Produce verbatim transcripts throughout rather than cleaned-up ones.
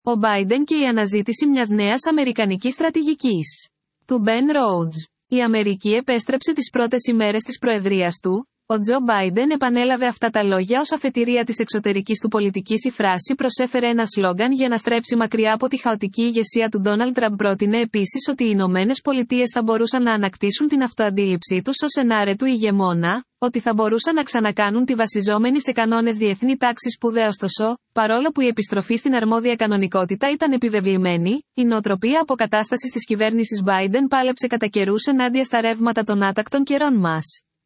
Ο Biden και η αναζήτηση μιας νέας αμερικανικής στρατηγικής. Του Ben Rhodes. Η Αμερική επέστρεψε τις πρώτες ημέρες της προεδρίας του. Ο Τζο Μπάιντεν επανέλαβε αυτά τα λόγια ως αφετηρία της εξωτερικής του πολιτικής. Η φράση προσέφερε ένα σλόγγαν για να στρέψει μακριά από τη χαοτική ηγεσία του Ντόναλντ Τραμπ. Πρότεινε επίσης ότι οι Ηνωμένες Πολιτείες θα μπορούσαν να ανακτήσουν την αυτοαντίληψή τους ως ενάρετου ηγεμόνα, ότι θα μπορούσαν να ξανακάνουν τη βασιζόμενη σε κανόνες διεθνή τάξη σπουδαία. Ωστόσο, παρόλο που η επιστροφή στην αρμόδια κανονικότητα ήταν επιβεβλημένη, η νοοτροπία αποκατάστασης της κυβέρνησης Biden πάλεψε κατά καιρούς ενάντια στα ρεύματα των άτακτων καιρών μας.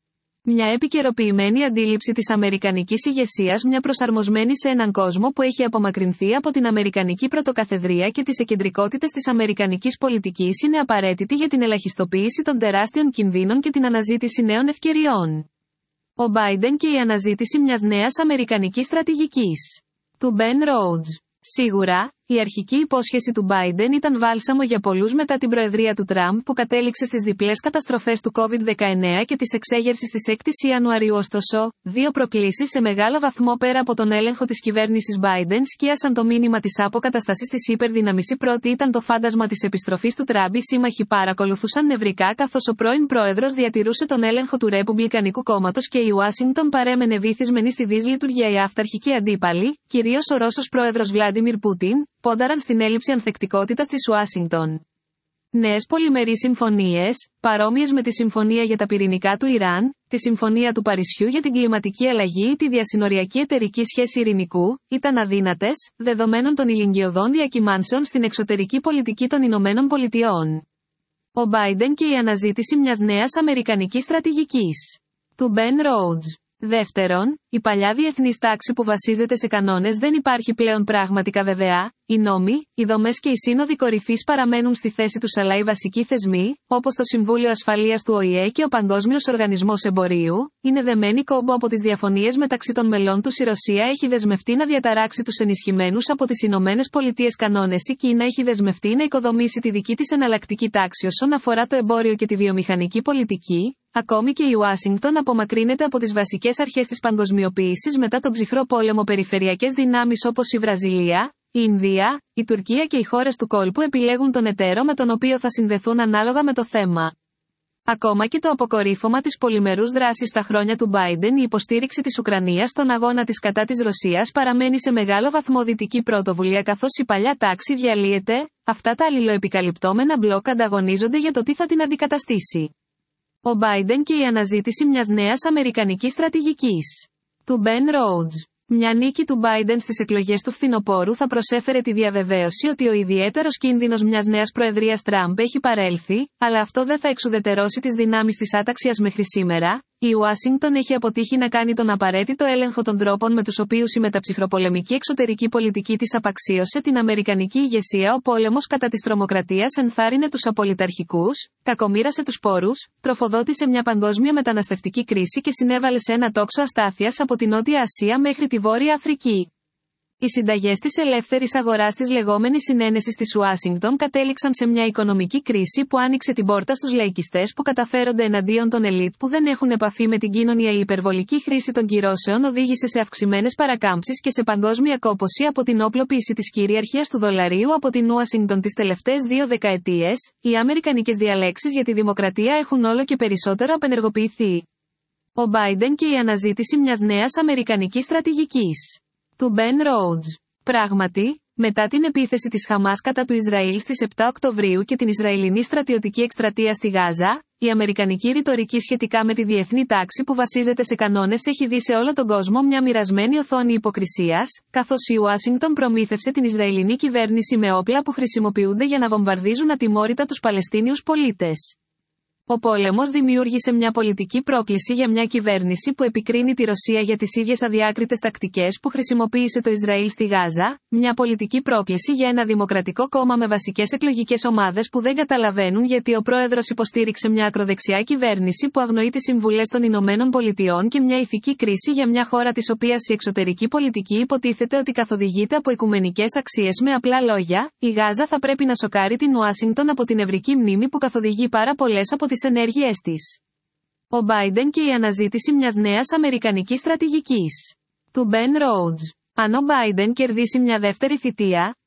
Μια επικαιροποιημένη αντίληψη της αμερικανικής ηγεσίας, μια προσαρμοσμένη σε έναν κόσμο που έχει απομακρυνθεί από την αμερικανική πρωτοκαθεδρία και τις εκεντρικότητες της αμερικανικής πολιτικής, είναι απαραίτητη για την ελαχιστοποίηση των τεράστιων κινδύνων και την αναζήτηση νέων ευκαιριών. Ο Biden και η αναζήτηση μιας νέας αμερικανικής στρατηγικής. Του Ben Rhodes. Σίγουρα, η αρχική υπόσχεση του Biden ήταν βάλσαμο για πολλούς μετά την προεδρία του Τραμπ που κατέληξε στις διπλές καταστροφές του κόβιντ δεκαεννέα και της εξέγερσης της έκτη Ιανουαρίου. Ωστόσο, δύο προκλήσεις σε μεγάλο βαθμό πέρα από τον έλεγχο της κυβέρνησης Biden σκίασαν το μήνυμα της αποκαταστασής της υπερδύναμης. Η πρώτη ήταν το φάντασμα της επιστροφής του Τραμπ. Οι σύμμαχοι παρακολουθούσαν νευρικά καθώς ο πρώην πρόεδρος διατηρούσε τον έλεγχο του Ρεπουμπλικανικού κόμματος και η Ουάσιγκτον παρέμενε βυθισμένη στη δυσλειτουργία. Οι αυταρχικοί αντίπαλοι, κυρίως ο Ρώσος πρόεδρος Βλάντιμιρ Πούτιν, πόνταραν στην έλλειψη ανθεκτικότητας της Ουάσιγκτον. Νέες πολυμερείς συμφωνίες, παρόμοιες με τη Συμφωνία για τα Πυρηνικά του Ιράν, τη Συμφωνία του Παρισιού για την κλιματική αλλαγή ή τη διασυνοριακή εταιρική σχέση ειρηνικού, ήταν αδύνατες, δεδομένων των ηλικιωδών διακυμάνσεων στην εξωτερική πολιτική των Ηνωμένων Πολιτειών. Ο Biden και η αναζήτηση μιας νέας αμερικανικής στρατηγικής. Του Ben Rhodes. Δεύτερον, η παλιά διεθνής τάξη που βασίζεται σε κανόνες δεν υπάρχει πλέον πραγματικά βεβαία. Οι νόμοι, οι δομές και οι σύνοδοι κορυφής παραμένουν στη θέση τους, αλλά οι βασικοί θεσμοί, όπως το Συμβούλιο Ασφαλείας του Ο Η Ε και ο Παγκόσμιος Οργανισμός Εμπορίου, είναι δεμένοι κόμπο από τις διαφωνίες μεταξύ των μελών τους. Η Ρωσία έχει δεσμευτεί να διαταράξει τους ενισχυμένους από τις Ηνωμένες Πολιτείες κανόνες. Η Κίνα έχει δεσμευτεί να οικοδομήσει τη δική της εναλλακτική τάξη όσον αφορά το εμπόριο και τη βιομηχανική πολιτική. Ακόμη και η Ουάσιγκτον απομακρύνεται από τις βασικές αρχές της παγκοσμιοποίησης μετά τον ψυχρό πόλεμο. Περιφερειακές δυνάμεις όπως η Βραζιλία, η Ινδία, η Τουρκία και οι χώρες του κόλπου επιλέγουν τον εταίρο με τον οποίο θα συνδεθούν ανάλογα με το θέμα. Ακόμα και το αποκορύφωμα της πολυμερούς δράσης στα χρόνια του Biden, η υποστήριξη της Ουκρανίας στον αγώνα της κατά της Ρωσίας παραμένει σε μεγάλο βαθμό δυτική πρωτοβουλία, καθώς η παλιά τάξη διαλύεται. Αυτά τα αλληλοεπικαλυπτόμενα μπλοκ ανταγωνίζονται για το τι θα την αντικαταστήσει. Ο Biden και η αναζήτηση μιας νέας αμερικανικής στρατηγικής. Του Ben Rhodes. Μια νίκη του Biden στις εκλογές του φθινοπόρου θα προσέφερε τη διαβεβαίωση ότι ο ιδιαίτερος κίνδυνος μιας νέας προεδρίας Τραμπ έχει παρέλθει, αλλά αυτό δεν θα εξουδετερώσει τις δυνάμεις της άταξιας μέχρι σήμερα. Η Ουάσιγκτον έχει αποτύχει να κάνει τον απαραίτητο έλεγχο των τρόπων με τους οποίους η μεταψυχροπολεμική εξωτερική πολιτική της απαξίωσε την αμερικανική ηγεσία. Ο πόλεμος κατά της τρομοκρατίας ενθάρρυνε τους απολυταρχικούς, κακομοίρασε τους πόρους, τροφοδότησε μια παγκόσμια μεταναστευτική κρίση και συνέβαλε σε ένα τόξο αστάθειας από την Νότια Ασία μέχρι τη Βόρεια Αφρική. Οι συνταγές της ελεύθερης αγοράς της λεγόμενης συνένεσης της Ουάσιγκτον κατέληξαν σε μια οικονομική κρίση που άνοιξε την πόρτα στους λαϊκιστές που καταφέρονται εναντίον των ελίτ που δεν έχουν επαφή με την κοινωνία. Η υπερβολική χρήση των κυρώσεων οδήγησε σε αυξημένες παρακάμψεις και σε παγκόσμια κόπωση από την όπλοποίηση της κυριαρχίας του δολαρίου από την Ουάσιγκτον τις τελευταίες δύο δεκαετίες. Οι αμερικανικές διαλέξεις για τη δημοκρατία έχουν όλο και περισσότερο απενεργοποιηθεί. Ο Biden και η αναζήτηση μιας νέας αμερικανικής στρατηγικής. Του Ben Rhodes. Πράγματι, μετά την επίθεση της Χαμάς κατά του Ισραήλ στις επτά Οκτωβρίου και την Ισραηλινή στρατιωτική εκστρατεία στη Γάζα, η αμερικανική ρητορική σχετικά με τη διεθνή τάξη που βασίζεται σε κανόνες έχει δει σε όλο τον κόσμο μια μοιρασμένη οθόνη υποκρισίας, καθώς η Ουάσιγκτον προμήθευσε την Ισραηλινή κυβέρνηση με όπλα που χρησιμοποιούνται για να βομβαρδίζουν ατιμόρυτα τους Παλαιστίνιους πολίτες. Ο πόλεμος δημιούργησε μια πολιτική πρόκληση για μια κυβέρνηση που επικρίνει τη Ρωσία για τις ίδιες αδιάκριτες τακτικές που χρησιμοποίησε το Ισραήλ στη Γάζα, μια πολιτική πρόκληση για ένα δημοκρατικό κόμμα με βασικές εκλογικές ομάδες που δεν καταλαβαίνουν γιατί ο πρόεδρος υποστήριξε μια ακροδεξιά κυβέρνηση που αγνοεί τις συμβουλές των Ηνωμένων Πολιτειών και μια ηθική κρίση για μια χώρα της οποίας η εξωτερική πολιτική υποτίθεται ότι καθοδηγείται από οικουμενικές αξίες. Με απλά λόγια, η Γάζα θα πρέπει να σοκάρει την Ουάσιγκτον από την ευρική μνήμη που καθοδηγεί πάρα πολλές από τις ενέργειές της. Ο Biden και η αναζήτηση μιας νέας αμερικανικής στρατηγικής. Του Ben Rhodes. Αν ο Biden κερδίσει μια δεύτερη θητεία,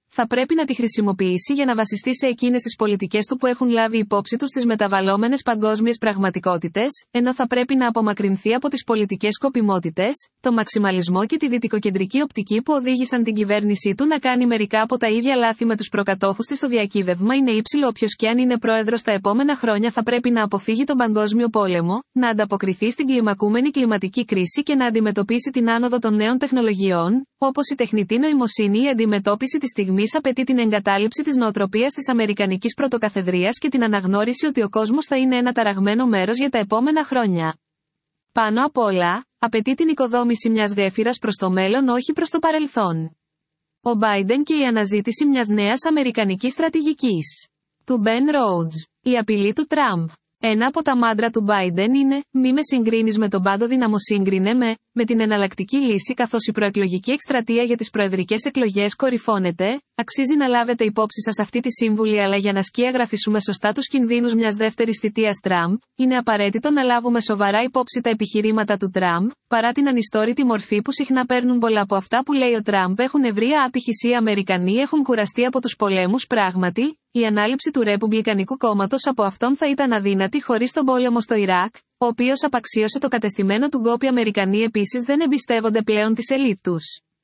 θα πρέπει να τη χρησιμοποιήσει για να βασιστεί σε εκείνες τις πολιτικές του που έχουν λάβει υπόψη τους τις μεταβαλλόμενες παγκόσμιες πραγματικότητες, ενώ θα πρέπει να απομακρυνθεί από τις πολιτικές σκοπιμότητες, το μαξιμαλισμό και τη δυτικοκεντρική οπτική που οδήγησαν την κυβέρνησή του να κάνει μερικά από τα ίδια λάθη με τους προκατόχους της. Το διακύβευμα είναι ύψιλο. Όποιος και αν είναι πρόεδρος τα επόμενα χρόνια θα πρέπει να αποφύγει τον παγκόσμιο πόλεμο, να ανταποκριθεί στην κλιμακούμενη κλιματική κρίση και να αντιμετωπίσει την άνοδο των νέων τεχνολογιών, όπως η τεχνητή νοημοσύνη. Η αντιμετώπιση της στιγμής απαιτεί την εγκατάλειψη της νοοτροπίας της Αμερικανικής Πρωτοκαθεδρίας και την αναγνώριση ότι ο κόσμος θα είναι ένα ταραγμένο μέρος για τα επόμενα χρόνια. Πάνω απ' όλα, απαιτεί την οικοδόμηση μιας γέφυρας προς το μέλλον, όχι προς το παρελθόν. Ο Biden και η αναζήτηση μιας νέας αμερικανικής στρατηγικής. Του Ben Rhodes. Η απειλή του Τραμπ. Ένα από τα μάντρα του Biden είναι «Μη με συγκρίνεις με τον πάντο δύναμο, σύγκρινε με, με την εναλλακτική λύση». Καθώς η προεκλογική εκστρατεία για τις προεδρικές εκλογές κορυφώνεται, αξίζει να λάβετε υπόψη σας αυτή τη σύμβουλη, αλλά για να σκιαγραφίσουμε σωστά τους κινδύνους μιας δεύτερης θητείας Τραμπ, είναι απαραίτητο να λάβουμε σοβαρά υπόψη τα επιχειρήματα του Τραμπ, παρά την ανιστόρητη μορφή που συχνά παίρνουν πολλά από αυτά που λέει ο Τραμπ έχουν ευρεία άπηχηση. Οι Αμερικανοί έχουν κουραστεί από τους πολέμους. Πράγματι, η ανάληψη του Ρεπουμπλικανικού κόμματος από αυτόν θα ήταν αδύνατη χωρίς τον πόλεμο στο Ιράκ, ο οποίος απαξίωσε το κατεστημένο του γκόπ. Οι Αμερικανοί επίσης δεν εμπιστεύονται πλέον τις ελίτ τους.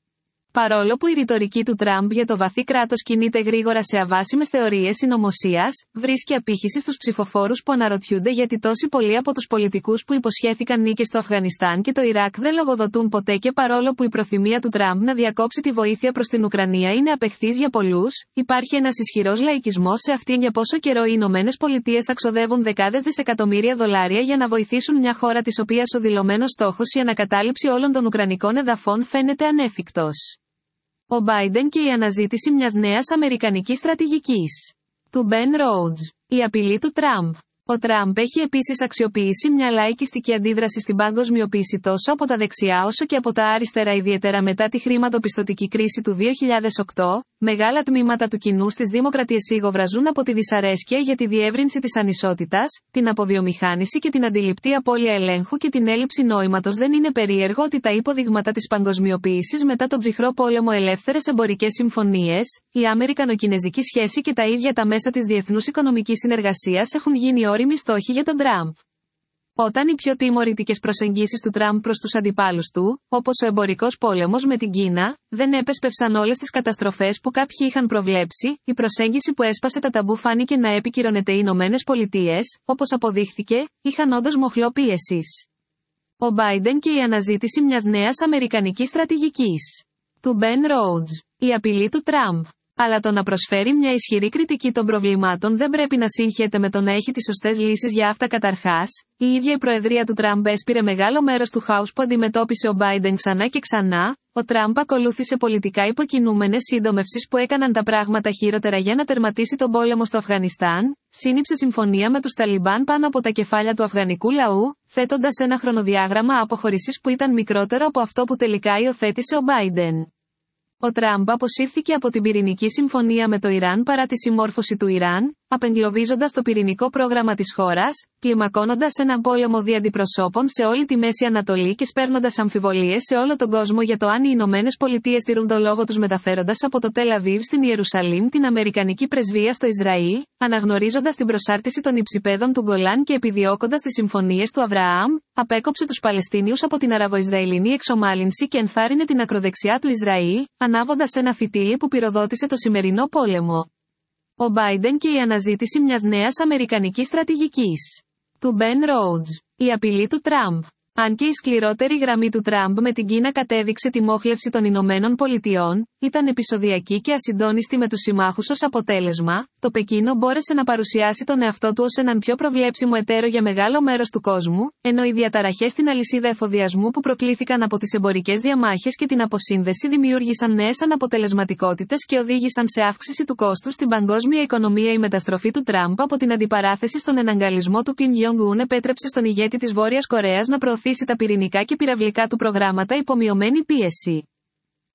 Παρόλο που η ρητορική του Τραμπ για το βαθύ κράτος κινείται γρήγορα σε αβάσιμες θεωρίες συνωμοσίας, βρίσκει απήχηση στους ψηφοφόρους που αναρωτιούνται γιατί τόσοι πολλοί από τους πολιτικούς που υποσχέθηκαν νίκες στο Αφγανιστάν και το Ιράκ δεν λογοδοτούν ποτέ. Και παρόλο που η προθυμία του Τραμπ να διακόψει τη βοήθεια προς την Ουκρανία είναι απεχθής για πολλούς, υπάρχει ένας ισχυρός λαϊκισμός σε αυτήν. Για πόσο καιρό οι Ηνωμένες Πολιτείες θα ξοδεύουν δεκάδες δισεκατομμύρια δολάρια για να βοηθήσουν μια χώρα της οποίας ο δηλωμένος στόχος, η ανακατάληψη όλων των ουκρανικών εδαφών, φαίνεται ανέφικτος. Ο Biden και η αναζήτηση μιας νέας αμερικανικής στρατηγικής. Του Ben Rhodes. Η απειλή του Τραμπ. Ο Τραμπ έχει επίσης αξιοποιήσει μια λαϊκιστική αντίδραση στην παγκοσμιοποίηση τόσο από τα δεξιά όσο και από τα αριστερά, ιδιαίτερα μετά τη χρηματοπιστωτική κρίση του δύο χιλιάδες οκτώ. Μεγάλα τμήματα του κοινού στις δημοκρατίες σιγοβραζούν από τη δυσαρέσκεια για τη διεύρυνση της ανισότητας, την αποβιομηχάνηση και την αντιληπτή απώλεια ελέγχου και την έλλειψη νόηματος. Δεν είναι περίεργο ότι τα υποδείγματα της παγκοσμιοποίησης μετά τον ψυχρό πόλεμο, ελεύθερες εμπορικές συμφωνίες, η Αμερικανο-Κινεζική σχέση και τα ίδια τα μέσα της διεθνούς οικονομικής συνεργασίας έχουν γίνει όριμοι στόχοι για τον Τραμπ. Όταν οι πιο τιμωρητικές προσεγγίσεις του Τραμπ προς τους αντιπάλους του, όπως ο εμπορικός πόλεμος με την Κίνα, δεν επέσπευσαν όλες τις καταστροφές που κάποιοι είχαν προβλέψει, η προσέγγιση που έσπασε τα ταμπού φάνηκε να επικυρώνεται. Οι Ηνωμένες Πολιτείες, όπως αποδείχθηκε, είχαν όντως μοχλό πίεσης. Ο Biden και η αναζήτηση μιας νέας αμερικανικής στρατηγικής. Του Ben Rhodes. Η απειλή του Τραμπ. Αλλά το να προσφέρει μια ισχυρή κριτική των προβλημάτων δεν πρέπει να συγχέεται με το να έχει τις σωστές λύσεις για αυτά. Καταρχάς, η ίδια η προεδρία του Τραμπ έσπηρε μεγάλο μέρος του χάους που αντιμετώπισε ο Biden ξανά και ξανά. Ο Τραμπ ακολούθησε πολιτικά υποκινούμενες σύντομευσεις που έκαναν τα πράγματα χειρότερα για να τερματίσει τον πόλεμο στο Αφγανιστάν, σύνυψε συμφωνία με τους Ταλιμπάν πάνω από τα κεφάλια του αφγανικού λαού, θέτοντας ένα χρονοδιάγραμμα αποχωρήσης που ήταν μικρότερο από αυτό που τελικά υιοθέτησε ο Biden. Ο Τραμπ αποσύρθηκε από την πυρηνική συμφωνία με το Ιράν παρά τη συμμόρφωση του Ιράν, απεγκλωβίζοντας το πυρηνικό πρόγραμμα της χώρας, κλιμακώνοντας έναν πόλεμο δι' αντιπροσώπων σε όλη τη Μέση Ανατολή και σπέρνοντας αμφιβολίες σε όλο τον κόσμο για το αν οι Ηνωμένες Πολιτείες τηρούν το λόγο τους, μεταφέροντας από το Τελ Αβίβ στην Ιερουσαλήμ την Αμερικανική πρεσβεία στο Ισραήλ, αναγνωρίζοντας την προσάρτηση των υψηπέδων του Γκολάν και επιδιώκοντας τις συμφωνίες του Αβραάμ, απέκοψε τους Παλαιστίνιους από την Αραβο-Ισραηλινή εξομάλυνση και ενθάρρυνε την ακροδεξιά του Ισραήλ, ανάβοντας ένα φυτίλι που πυροδότησε το σημερινό πόλεμο. Ο Biden και η αναζήτηση μιας νέας αμερικανικής στρατηγικής. Του Ben Rhodes. Η απειλή του Τραμπ. Αν και η σκληρότερη γραμμή του Τραμπ με την Κίνα κατέδειξε τη μόχλευση των Ηνωμένων Πολιτειών, ήταν επεισοδιακή και ασυντόνιστη με τους συμμάχους. Ως αποτέλεσμα, το Πεκίνο μπόρεσε να παρουσιάσει τον εαυτό του ως έναν πιο προβλέψιμο εταίρο για μεγάλο μέρος του κόσμου, ενώ οι διαταραχές στην αλυσίδα εφοδιασμού που προκλήθηκαν από τις εμπορικές διαμάχες και την αποσύνδεση δημιούργησαν νέες αναποτελεσματικότητες και οδήγησαν σε αύξηση του κόστου στην παγκόσμια οικονομία. Η μεταστροφή του Τραμπ από την αντιπαράθεση στον εναγκαλισμό του Κιμ Γιονγκ-Ουν επέτρεψε στον ηγέτη της Βόρειας Κορέας να προωθήσει τα πυρηνικά και πυραυλικά του προγράμματα υπό μειωμένη πίεση.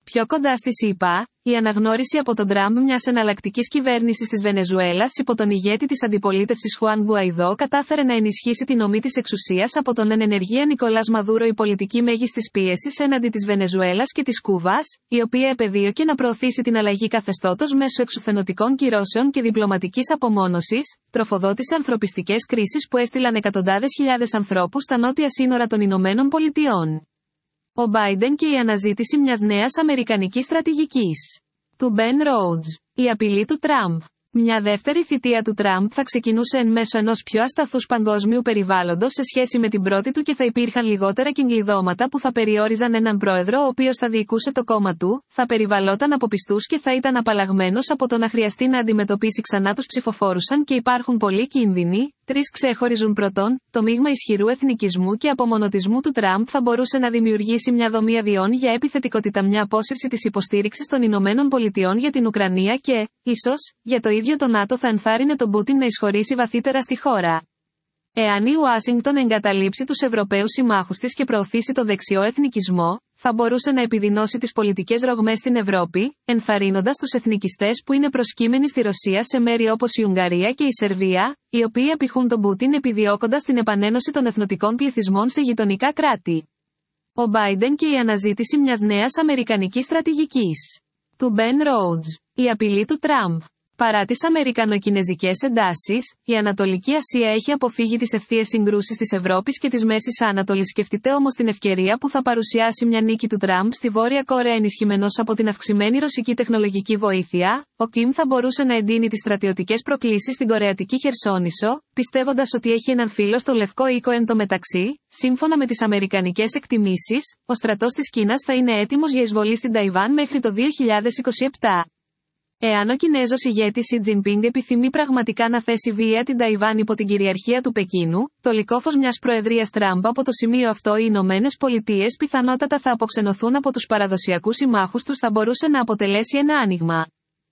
Πιο κοντά στη ΣΥΠΑ, η αναγνώριση από τον Τραμπ μιας εναλλακτικής κυβέρνησης της Βενεζουέλας υπό τον ηγέτη της αντιπολίτευσης Χουάν Γκουαϊδό κατάφερε να ενισχύσει την ομή της εξουσίας από τον εν ενεργεία Νικολάς Μαδούρο. Η πολιτική μέγιστης πίεσης έναντι της Βενεζουέλας και της Κούβας, η οποία επεδίωκε να προωθήσει την αλλαγή καθεστώτος μέσω εξουθενωτικών κυρώσεων και διπλωματικής απομόνωσης, τροφοδότησε ανθρωπιστικές κρίσεις που έστειλαν εκατοντάδες χιλιάδες ανθρώπους στα νότια σύνορα των Ηνωμένων Πολιτειών. Ο Μπάιντεν και η αναζήτηση μιας νέας αμερικανικής στρατηγικής. Του Μπεν Ρόουτζ. Η απειλή του Τραμπ. Μια δεύτερη θητεία του Τραμπ θα ξεκινούσε εν μέσω ενός πιο ασταθούς παγκόσμιου περιβάλλοντος σε σχέση με την πρώτη του και θα υπήρχαν λιγότερα κυγκλειδώματα που θα περιόριζαν έναν πρόεδρο ο οποίος θα διοικούσε το κόμμα του, θα περιβαλλόταν από πιστούς και θα ήταν απαλλαγμένος από το να χρειαστεί να αντιμετωπίσει ξανά τους ψηφοφόρους. Αν και υπάρχουν πολλοί κίνδυνοι, τρεις ξεχωρίζουν. Πρώτον, το μείγμα ισχυρού εθνικισμού και απομονωτισμού του Τραμπ θα μπορούσε να δημιουργήσει μια δομή αδειών για επιθετικότητα, μια απόσυρση της υποστήριξης των Ηνωμένων Πολιτειών για την Ουκρανία και, ίσως, για το ίδιο το ΝΑΤΟ θα ενθάρρυνε τον Πούτιν να εισχωρήσει βαθύτερα στη χώρα. Εάν η Ουάσιγκτον εγκαταλείψει τους Ευρωπαίους συμμάχους της και προωθήσει το δεξιό εθνικισμό, θα μπορούσε να επιδεινώσει τις πολιτικές ρογμές στην Ευρώπη, ενθαρρύνοντας τους εθνικιστές που είναι προσκύμενοι στη Ρωσία σε μέρη όπως η Ουγγαρία και η Σερβία, οι οποίοι απηχούν τον Πούτιν επιδιώκοντας την επανένωση των εθνοτικών πληθυσμών σε γειτονικά κράτη. Ο Μπάιντεν και η αναζήτηση μιας νέας αμερικανικής στρατηγικής. Του Μπεν Ρόουτζ. Η απειλή του Τραμπ. Παρά τις αμερικανο-κινεζικές εντάσεις, η Ανατολική Ασία έχει αποφύγει τις ευθείες συγκρούσεις της Ευρώπης και της Μέσης Ανατολής. Σκεφτείτε όμως την ευκαιρία που θα παρουσιάσει μια νίκη του Τραμπ στη Βόρεια Κορέα ενισχυμένος από την αυξημένη ρωσική τεχνολογική βοήθεια. Ο Κιμ θα μπορούσε να εντείνει τις στρατιωτικές προκλήσεις στην Κορεατική Χερσόνησο, πιστεύοντας ότι έχει έναν φίλο στο Λευκό Οίκο. Εν τω μεταξύ, σύμφωνα με τις αμερικανικές εκτιμήσεις, ο στρατός της Κίνας θα είναι έτοιμος για εισβολή στην Ταϊβάν μέχρι το δύο χιλιάδες είκοσι επτά. Εάν ο Κινέζος ηγέτης Σι Τζινπίνγκ επιθυμεί πραγματικά να θέσει βία την Ταϊβάν υπό την κυριαρχία του Πεκίνου, το λυκόφως μιας προεδρίας Τραμπ από το σημείο αυτό οι Ηνωμένες Πολιτείες πιθανότατα θα αποξενωθούν από τους παραδοσιακούς συμμάχους τους, θα μπορούσε να αποτελέσει ένα άνοιγμα.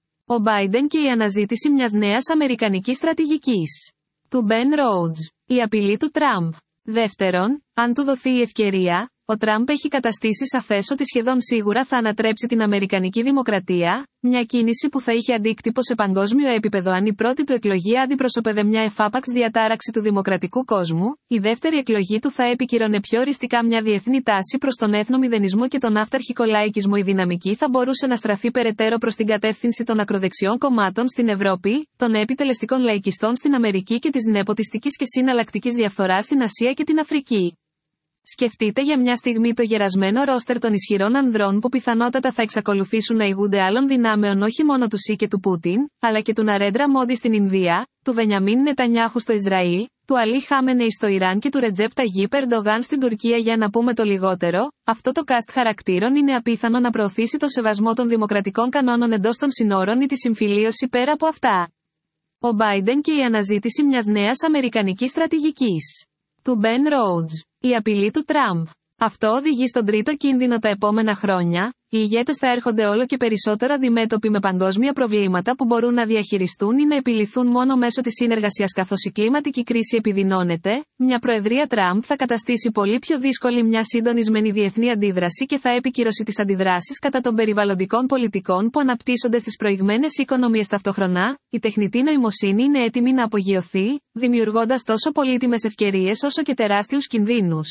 Ο Μπάιντεν και η αναζήτηση μιας νέας αμερικανικής στρατηγικής. Του Μπεν Ρόουτζ. Η απειλή του Τραμπ. Δεύτερον, αν του δοθεί η ευκαιρία, ο Τραμπ έχει καταστήσει σαφές ότι σχεδόν σίγουρα θα ανατρέψει την Αμερικανική Δημοκρατία, μια κίνηση που θα είχε αντίκτυπο σε παγκόσμιο επίπεδο αν η πρώτη του εκλογή αντιπροσωπεύε μια εφάπαξ διατάραξη του δημοκρατικού κόσμου, η δεύτερη εκλογή του θα επικυρώνε πιο οριστικά μια διεθνή τάση προς τον έθνο-μηδενισμό και τον αυταρχικό λαϊκισμό. Η δυναμική θα μπορούσε να στραφεί περαιτέρω προς την κατεύθυνση των ακροδεξιών κομμάτων στην Ευρώπη, των επιτελεστικών λαϊκιστών στην Αμερική και της νεποτιστικής και συναλλακτικής διαφθοράς στην Ασία και την Αφρική. Σκεφτείτε για μια στιγμή το γερασμένο ρόστερ των ισχυρών ανδρών που πιθανότατα θα εξακολουθήσουν να ηγούνται άλλων δυνάμεων, όχι μόνο του Σι και του Πούτιν, αλλά και του Ναρέντρα Μόντι στην Ινδία, του Βενιαμίν Νετανιάχου στο Ισραήλ, του Αλί Χάμενεϊ στο Ιράν και του Ρετζέπ Ταγίπ Ερντογάν στην Τουρκία. Για να πούμε το λιγότερο, αυτό το cast χαρακτήρων είναι απίθανο να προωθήσει τον σεβασμό των δημοκρατικών κανόνων εντός των συνόρων ή τη συμφιλίωση πέρα από αυτά. Ο Μπάιντεν και η αναζήτηση μιας νέας αμερικανικής στρατηγικής. Του Μπεν Ρόουτζ. Η απειλή του Τραμπ. Αυτό οδηγεί στον τρίτο κίνδυνο. Τα επόμενα χρόνια, οι ηγέτες θα έρχονται όλο και περισσότερο αντιμέτωποι με παγκόσμια προβλήματα που μπορούν να διαχειριστούν ή να επιληθούν μόνο μέσω της συνεργασίας. Καθώς η κλιματική κρίση επιδεινώνεται, μια προεδρία Τραμπ θα καταστήσει πολύ πιο δύσκολη μια συντονισμένη διεθνή αντίδραση και θα επικυρώσει τις αντιδράσεις κατά των περιβαλλοντικών πολιτικών που αναπτύσσονται στις προηγμένες οικονομίες. Ταυτόχρονα, η τεχνητή νοημοσύνη είναι έτοιμη να απογειωθεί, δημιουργώντας τόσο πολύτιμες ευκαιρίες όσο και τεράστιους κινδύνους.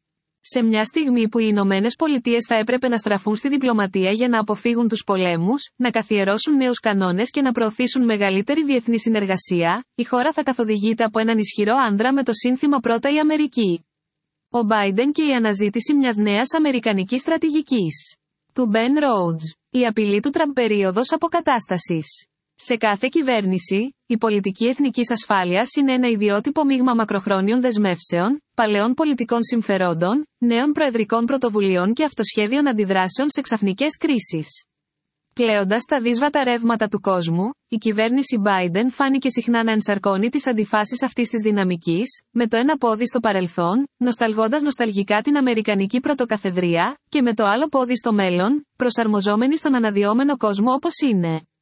Σε μια στιγμή που οι Ηνωμένες Πολιτείες θα έπρεπε να στραφούν στη διπλωματία για να αποφύγουν τους πολέμους, να καθιερώσουν νέους κανόνες και να προωθήσουν μεγαλύτερη διεθνή συνεργασία, η χώρα θα καθοδηγείται από έναν ισχυρό άνδρα με το σύνθημα «Πρώτα η Αμερική». Ο Μπάιντεν και η αναζήτηση μιας νέας αμερικανικής στρατηγικής. Του Μπεν Ρόουτζ. Η απειλή του Τραμπ. Περίοδος αποκατάστασης. Σε κάθε κυβέρνηση, η πολιτική εθνικής ασφάλειας είναι ένα ιδιότυπο μείγμα μακροχρόνιων δεσμεύσεων, παλαιών πολιτικών συμφερόντων, νέων προεδρικών πρωτοβουλειών και αυτοσχέδιων αντιδράσεων σε ξαφνικές κρίσεις. Πλέοντας τα δύσβατα ρεύματα του κόσμου, η κυβέρνηση Biden φάνηκε συχνά να ενσαρκώνει τις αντιφάσεις αυτής της δυναμικής, με το ένα πόδι στο παρελθόν, νοσταλγώντας νοσταλγικά την Αμερικανική πρωτοκαθεδρία, και με το άλλο πόδι στο μέλλον, προσαρμοζόμενη στον αναδυόμενο κόσμο όπως είναι.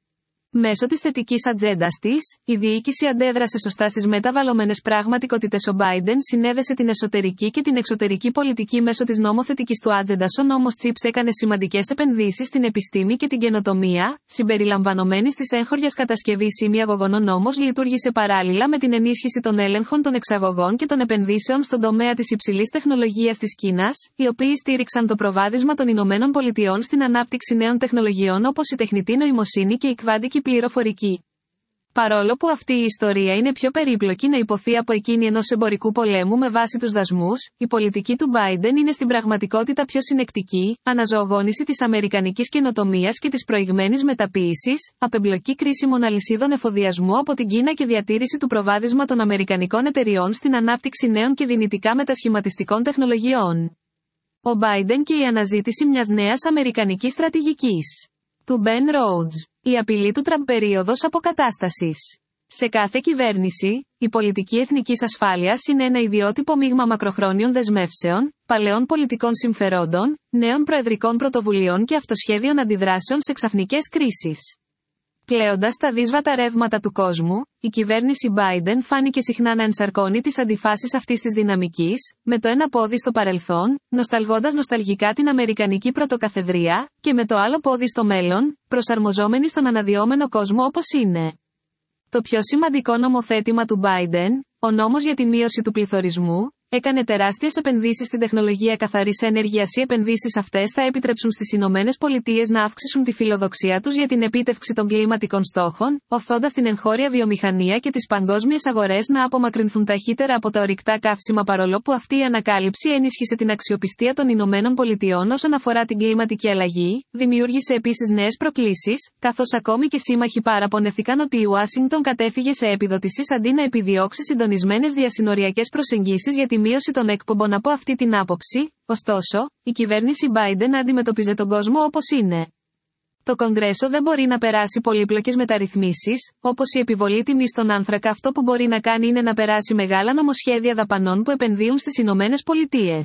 Μέσω της θετικής ατζέντας της, η διοίκηση αντέδρασε σωστά στις μεταβαλλόμενες πραγματικότητες. Ο Biden συνέδεσε την εσωτερική και την εξωτερική πολιτική μέσω της νομοθετικής του ατζέντας. Ο νόμος Chips έκανε σημαντικές επενδύσεις στην επιστήμη και την καινοτομία, συμπεριλαμβανομένης της έγχωριας κατασκευής ημιαγωγών. Ο νόμος λειτουργήσε παράλληλα με την ενίσχυση των έλεγχων των εξαγωγών και των επενδύσεων στον τομέα της υψηλής τεχνολογίας της Κίνας, οι οποίοι στήριξαν το προβάδισμα των Ηνωμένων Πολιτειών στην ανάπτυξη νέων τεχνολογιών όπως η τεχνητή νοημοσύνη και η kvάντικη πληροφορική. Παρόλο που αυτή η ιστορία είναι πιο περίπλοκη να υποθεί από εκείνη ενός εμπορικού πολέμου με βάση τους δασμούς, η πολιτική του Biden είναι στην πραγματικότητα πιο συνεκτική, αναζωογόνηση της αμερικανικής καινοτομίας και της προηγμένης μεταποίησης, απεμπλοκή κρίσιμων αλυσίδων εφοδιασμού από την Κίνα και διατήρηση του προβάδισμα των αμερικανικών εταιριών στην ανάπτυξη νέων και δυνητικά μετασχηματιστικών τεχνολογιών. Ο Biden και η αναζήτηση μιας νέας αμερικανικής στρατηγικής. Του Ben Rhodes. Η απειλή του Τραμπ περίοδος αποκατάστασης. Σε κάθε κυβέρνηση, η πολιτική εθνικής ασφάλειας είναι ένα ιδιότυπο μείγμα μακροχρόνιων δεσμεύσεων, παλαιών πολιτικών συμφερόντων, νέων προεδρικών πρωτοβουλειών και αυτοσχέδιων αντιδράσεων σε ξαφνικές κρίσεις. Πλέοντας τα δύσβατα ρεύματα του κόσμου, η κυβέρνηση Biden φάνηκε συχνά να ενσαρκώνει τις αντιφάσεις αυτής της δυναμικής, με το ένα πόδι στο παρελθόν, νοσταλγώντας νοσταλγικά την αμερικανική πρωτοκαθεδρία, και με το άλλο πόδι στο μέλλον, προσαρμοζόμενη στον αναδυόμενο κόσμο όπως είναι. Το πιο σημαντικό νομοθέτημα του Biden, ο νόμος για τη μείωση του πληθωρισμού, έκανε τεράστιες επενδύσεις στην τεχνολογία καθαρής ενέργειας. Οι επενδύσεις αυτές θα επιτρέψουν στις Ηνωμένες Πολιτείες να αύξησουν τη φιλοδοξία τους για την επίτευξη των κλιματικών στόχων, οθώντας την εγχώρια βιομηχανία και τις παγκόσμιες αγορές να απομακρυνθούν ταχύτερα από τα ορυκτά καύσιμα. Παρόλο που αυτή η ανακάλυψη ενίσχυσε την αξιοπιστία των Ηνωμένων Πολιτειών όσον αφορά την κλιματική αλλαγή, δημιούργησε επίσης νέες προκλήσεις, καθώς ακόμη και σύμμαχοι παραπονεθήκαν ότι η Ουάσιγκτον κατέφυγε σε επιδοτήσεις αντί να επιδιώξει συντονισμένες διασυνοριακές προσεγγίσεις για τη μείωση των εκπομπών. Από αυτή την άποψη, ωστόσο, η κυβέρνηση Biden αντιμετωπίζει τον κόσμο όπως είναι. Το Κογκρέσο δεν μπορεί να περάσει πολύπλοκες μεταρρυθμίσεις, όπως η επιβολή τιμής στον άνθρακα. Αυτό που μπορεί να κάνει είναι να περάσει μεγάλα νομοσχέδια δαπανών που επενδύουν στις Ηνωμένες Πολιτείες.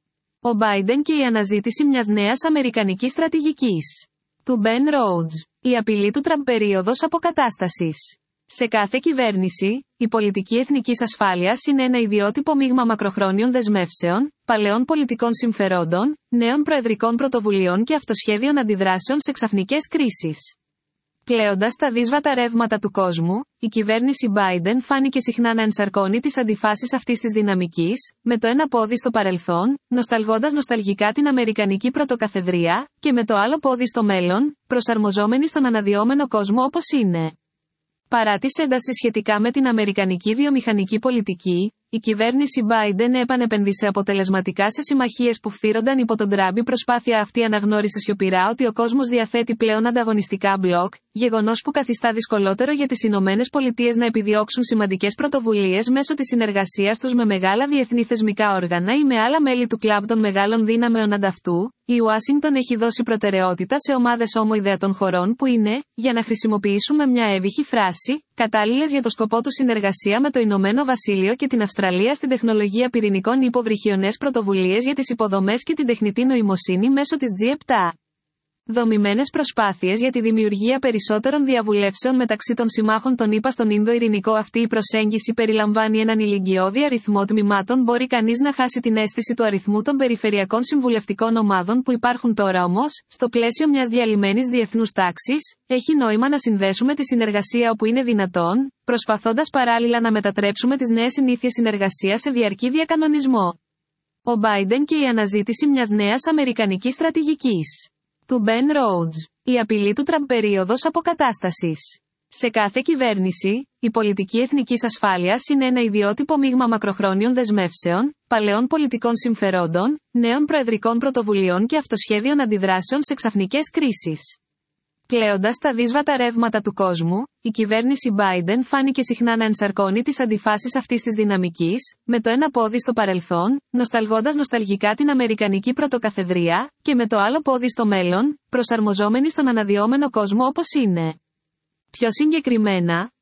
Ο Biden και η αναζήτηση μιας νέας αμερικανικής στρατηγικής. Του Ben Rhodes. Η απειλή του Τραμπ περίοδος αποκατάστασης. Σε κάθε κυβέρνηση, η πολιτική εθνικής ασφάλειας είναι ένα ιδιότυπο μείγμα μακροχρόνιων δεσμεύσεων, παλαιών πολιτικών συμφερόντων, νέων προεδρικών πρωτοβουλειών και αυτοσχέδιων αντιδράσεων σε ξαφνικές κρίσεις. Πλέοντας τα δύσβατα ρεύματα του κόσμου, η κυβέρνηση Biden φάνηκε συχνά να ενσαρκώνει τις αντιφάσεις αυτής της δυναμικής, με το ένα πόδι στο παρελθόν, νοσταλγώντας νοσταλγικά την αμερικανική πρωτοκαθεδρία, και με το άλλο πόδι στο μέλλον, προσαρμοζόμενη στον αναδυόμενο κόσμο όπως είναι. Παρά τις έντασεις σχετικά με την αμερικανική βιομηχανική πολιτική, η κυβέρνηση Biden επανεπενδύσε αποτελεσματικά σε συμμαχίες που φθήρονταν υπό τον Τραμπ. Η προσπάθεια αυτή αναγνώρισε σιωπηρά ότι ο κόσμος διαθέτει πλέον ανταγωνιστικά μπλοκ, γεγονός που καθιστά δυσκολότερο για τις Ηνωμένες Πολιτείες να επιδιώξουν σημαντικές πρωτοβουλίες μέσω της συνεργασίας τους με μεγάλα διεθνή θεσμικά όργανα ή με άλλα μέλη του κλαμπ των μεγάλων δύναμεων. Ανταυτού, η Ουάσιγκτον έχει δώσει προτεραιότητα σε ομάδες ομοειδεατών χωρών που είναι, για να χρησιμοποιήσουμε μια εύυχη φράση, κατάλληλες για το σκοπό του συνεργασία με το Ηνωμένο Βασίλειο και την Αυστραλία στην τεχνολογία πυρηνικών υποβρυχιονές πρωτοβουλίες για τις υποδομές και την τεχνητή νοημοσύνη μέσω της τζι επτά. Δομημένες προσπάθειες για τη δημιουργία περισσότερων διαβουλεύσεων μεταξύ των συμμάχων των ΗΠΑ στον Ινδο-Ειρηνικό. Αυτή η προσέγγιση περιλαμβάνει έναν ηλικιώδη αριθμό τμήματων. Μπορεί κανείς να χάσει την αίσθηση του αριθμού των περιφερειακών συμβουλευτικών ομάδων που υπάρχουν τώρα, όμως, στο πλαίσιο μιας διαλυμένης διεθνούς τάξης, έχει νόημα να συνδέσουμε τη συνεργασία όπου είναι δυνατόν, προσπαθώντας παράλληλα να μετατρέψουμε τις νέες συνήθειες συνεργασίας σε διαρκή διακανονισμό. Ο Biden και η αναζήτηση μιας νέας αμερικανικής στρατηγικής. Του Ben Rhodes. Η απειλή του Τραμπ περίοδος αποκατάστασης. Σε κάθε κυβέρνηση, η πολιτική εθνικής ασφάλειας είναι ένα ιδιότυπο μείγμα μακροχρόνιων δεσμεύσεων, παλαιών πολιτικών συμφερόντων, νέων προεδρικών πρωτοβουλειών και αυτοσχέδιων αντιδράσεων σε ξαφνικές κρίσεις. Πλέοντας τα δύσβατα ρεύματα του κόσμου, η κυβέρνηση Biden φάνηκε συχνά να ενσαρκώνει τις αντιφάσεις αυτής της δυναμικής, με το ένα πόδι στο παρελθόν, νοσταλγώντας νοσταλγικά την αμερικανική πρωτοκαθεδρία, και με το άλλο πόδι στο μέλλον, προσαρμοζόμενη στον αναδυόμενο κόσμο όπως είναι. Πιο συγκεκριμένα,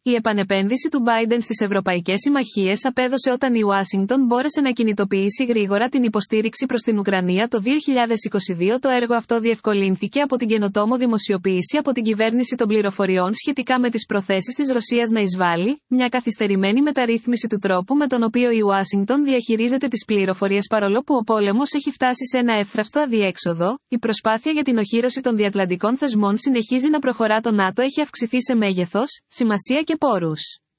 Η επανεπένδυση του Biden στις ευρωπαϊκές συμμαχίες απέδωσε όταν η Ουάσιγκτον μπόρεσε να κινητοποιήσει γρήγορα την υποστήριξη προς την Ουκρανία το δύο χιλιάδες είκοσι δύο. Το έργο αυτό διευκολύνθηκε από την καινοτόμο δημοσιοποίηση από την κυβέρνηση των πληροφοριών σχετικά με τις προθέσεις της Ρωσίας να εισβάλει, μια καθυστερημένη μεταρρύθμιση του τρόπου με τον οποίο η Ουάσιγκτον διαχειρίζεται τις πληροφορίες παρόλο που ο πόλεμος έχει φτάσει σε ένα εύθραυστο αδιέξοδο. Η προσπάθεια για την οχύρωση των διατλαντικών θεσμών συνεχίζει να προχωρά. Το ΝΑΤΟ έχει αυξηθεί σε μέγεθος, σημασία και πόρους.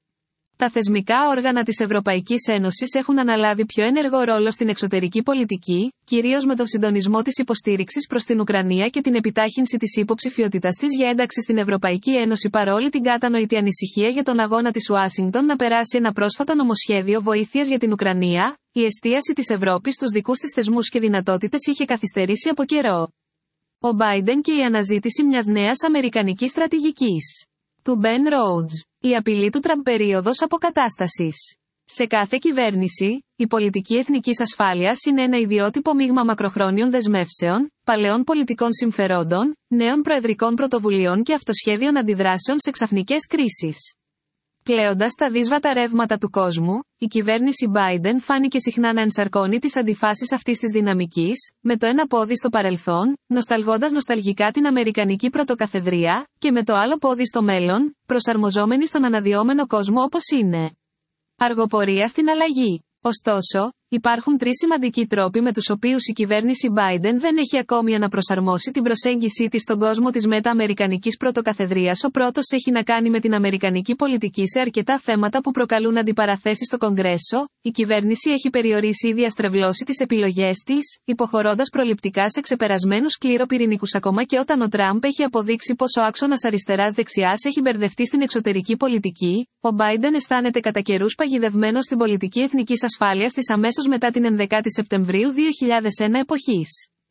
Τα θεσμικά όργανα της Ευρωπαϊκής Ένωσης έχουν αναλάβει πιο ενεργό ρόλο στην εξωτερική πολιτική, κυρίως με τον συντονισμό της υποστήριξης προς την Ουκρανία και την επιτάχυνση της υποψηφιότητας της για ένταξη στην Ευρωπαϊκή Ένωση. Παρόλη την κατανοητή ανησυχία για τον αγώνα της Ουάσιγκτον να περάσει ένα πρόσφατο νομοσχέδιο βοήθειας για την Ουκρανία, η εστίαση της Ευρώπης στους δικούς της θεσμούς και δυνατότητες είχε καθυστερήσει από καιρό. Ο Biden και η αναζήτηση μιας νέας αμερικανικής στρατηγικής. Του Ben Rhodes. Η απειλή του Τραμπ περίοδος αποκατάστασης. Σε κάθε κυβέρνηση, η πολιτική εθνικής ασφάλειας είναι ένα ιδιότυπο μείγμα μακροχρόνιων δεσμεύσεων, παλαιών πολιτικών συμφερόντων, νέων προεδρικών πρωτοβουλειών και αυτοσχέδιων αντιδράσεων σε ξαφνικές κρίσεις. Πλέοντας τα δύσβατα ρεύματα του κόσμου, η κυβέρνηση Biden φάνηκε συχνά να ενσαρκώνει τις αντιφάσεις αυτής της δυναμικής, με το ένα πόδι στο παρελθόν, νοσταλγώντας νοσταλγικά την αμερικανική πρωτοκαθεδρία, και με το άλλο πόδι στο μέλλον, προσαρμοζόμενη στον αναδυόμενο κόσμο όπως είναι. Αργοπορία στην αλλαγή. Ωστόσο, υπάρχουν τρεις σημαντικοί τρόποι με τους οποίους η κυβέρνηση Biden δεν έχει ακόμη αναπροσαρμόσει την προσέγγιση της στον κόσμο της μετα-αμερικανικής πρωτοκαθεδρίας. Ο πρώτος έχει να κάνει με την αμερικανική πολιτική σε αρκετά θέματα που προκαλούν αντιπαραθέσεις στο Κογκρέσο. Η κυβέρνηση έχει περιορίσει ή διαστρεβλώσει τις επιλογές της, υποχωρώντας προληπτικά σε ξεπερασμένους σκληροπυρηνικούς ακόμα και όταν ο Τραμπ έχει αποδείξει πως ο άξονας αριστεράς-δεξιάς έχει μπερδευτεί στην εξωτερική πολιτική. Ο Biden αισθάνεται κατά καιρούς παγιδευμένος στην πολιτική εθνικής ασφάλειας της αμέσως μετά την ενδεκάτη Σεπτεμβρίου δύο χιλιάδες ένα εποχής.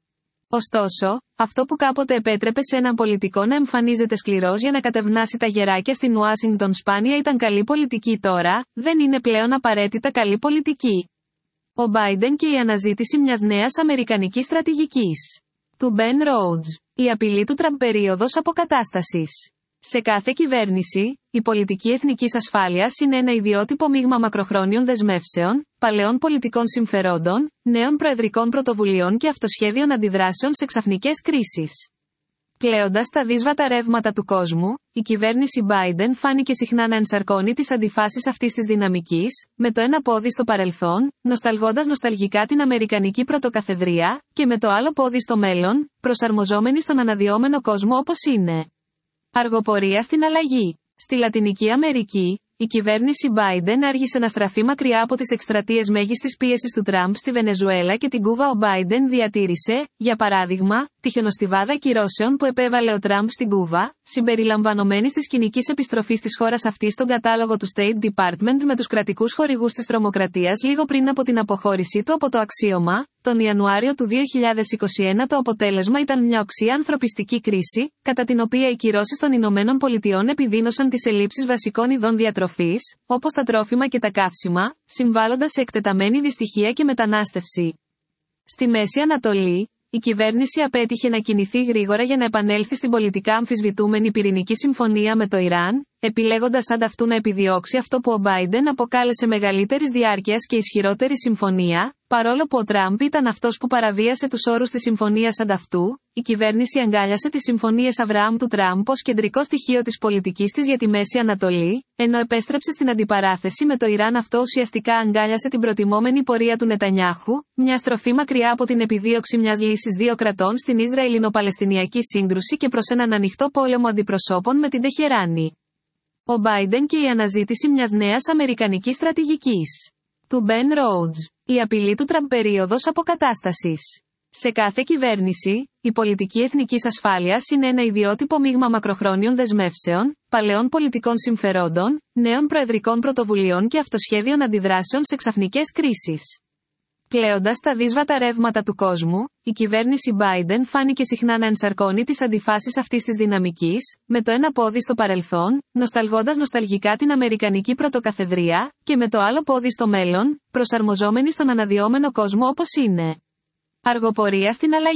Ωστόσο, αυτό που κάποτε επέτρεπε σε έναν πολιτικό να εμφανίζεται σκληρός για να κατευνάσει τα γεράκια στην Ουάσιγκτον σπάνια ήταν καλή πολιτική. Τώρα, δεν είναι πλέον απαραίτητα καλή πολιτική. Ο Biden και η αναζήτηση μιας νέας αμερικανικής στρατηγικής. Του Ben Rhodes. Η απειλή του Τραμπ περίοδος αποκατάστασης. Σε κάθε κυβέρνηση, η πολιτική εθνικής ασφάλειας είναι ένα ιδιότυπο μείγμα μακροχρόνιων δεσμεύσεων, παλαιών πολιτικών συμφερόντων, νέων προεδρικών πρωτοβουλειών και αυτοσχέδιων αντιδράσεων σε ξαφνικές κρίσεις. Πλέοντας τα δύσβατα ρεύματα του κόσμου, η κυβέρνηση Biden φάνηκε συχνά να ενσαρκώνει τις αντιφάσεις αυτής της δυναμικής, με το ένα πόδι στο παρελθόν, νοσταλγώντας νοσταλγικά την αμερικανική πρωτοκαθεδρία, και με το άλλο πόδι στο μέλλον, προσαρμοζόμενη στον αναδυόμενο κόσμο όπως είναι. Αργοπορία στην αλλαγή. Στη Λατινική Αμερική, η κυβέρνηση Biden άργησε να στραφεί μακριά από τις εκστρατείες μέγιστης πίεσης του Τραμπ στη Βενεζουέλα και την Κούβα. Ο Biden διατήρησε, για παράδειγμα, τη χιονοστιβάδα κυρώσεων που επέβαλε ο Τραμπ στην Κούβα, συμπεριλαμβανομένης της κοινικής επιστροφής της χώρας αυτής στον κατάλογο του State Department με τους κρατικούς χορηγούς της τρομοκρατίας λίγο πριν από την αποχώρησή του από το αξίωμα. Τον Ιανουάριο του δύο χιλιάδες είκοσι ένα το αποτέλεσμα ήταν μια οξύ ανθρωπιστική κρίση, κατά την οποία οι κυρώσεις των Ηνωμένων Πολιτειών επιδίνωσαν τις ελλείψεις βασικών ειδών διατροφής, όπως τα τρόφιμα και τα καύσιμα, συμβάλλοντας σε εκτεταμένη δυστυχία και μετανάστευση. Στη Μέση Ανατολή, η κυβέρνηση απέτυχε να κινηθεί γρήγορα για να επανέλθει στην πολιτικά αμφισβητούμενη πυρηνική συμφωνία με το Ιράν, επιλέγοντας ανταυτού να επιδιώξει αυτό που ο Biden αποκάλεσε μεγαλύτερης διάρκειας και ισχυρότερη συμφωνία. Παρόλο που ο Τραμπ ήταν αυτός που παραβίασε τους όρους της συμφωνίας ανταυτού, η κυβέρνηση αγκάλιασε τις συμφωνίες Αβραάμ του Τραμπ ως κεντρικό στοιχείο της πολιτικής της για τη Μέση Ανατολή, ενώ επέστρεψε στην αντιπαράθεση με το Ιράν. Αυτό ουσιαστικά αγκάλιασε την προτιμόμενη πορεία του Νετανιάχου, μια στροφή μακριά από την επιδίωξη μιας λύσης δύο κρατών στην Ισραηλινο-Παλαιστινιακή σύγκρουση και προς έναν ανοιχτό πόλεμο αντιπροσώπων με την Τεχεράνη. Ο Biden και η αναζήτηση μιας νέας αμερικανικής στρατηγικής. Του Ben Rhodes. Η απειλή του Τραμπ περίοδος αποκατάστασης. Σε κάθε κυβέρνηση, η πολιτική εθνικής ασφάλειας είναι ένα ιδιότυπο μείγμα μακροχρόνιων δεσμεύσεων, παλαιών πολιτικών συμφερόντων, νέων προεδρικών πρωτοβουλειών και αυτοσχέδιων αντιδράσεων σε ξαφνικές κρίσεις. Πλέοντας τα δύσβατα ρεύματα του κόσμου, η κυβέρνηση Biden φάνηκε συχνά να ενσαρκώνει τις αντιφάσεις αυτής της δυναμικής, με το ένα πόδι στο παρελθόν, νοσταλγώντας νοσταλγικά την αμερικανική πρωτοκαθεδρία, και με το άλλο πόδι στο μέλλον, προσαρμοζόμενη στον αναδυόμενο κόσμο όπως είναι. Αργοπορία στην αλλαγή.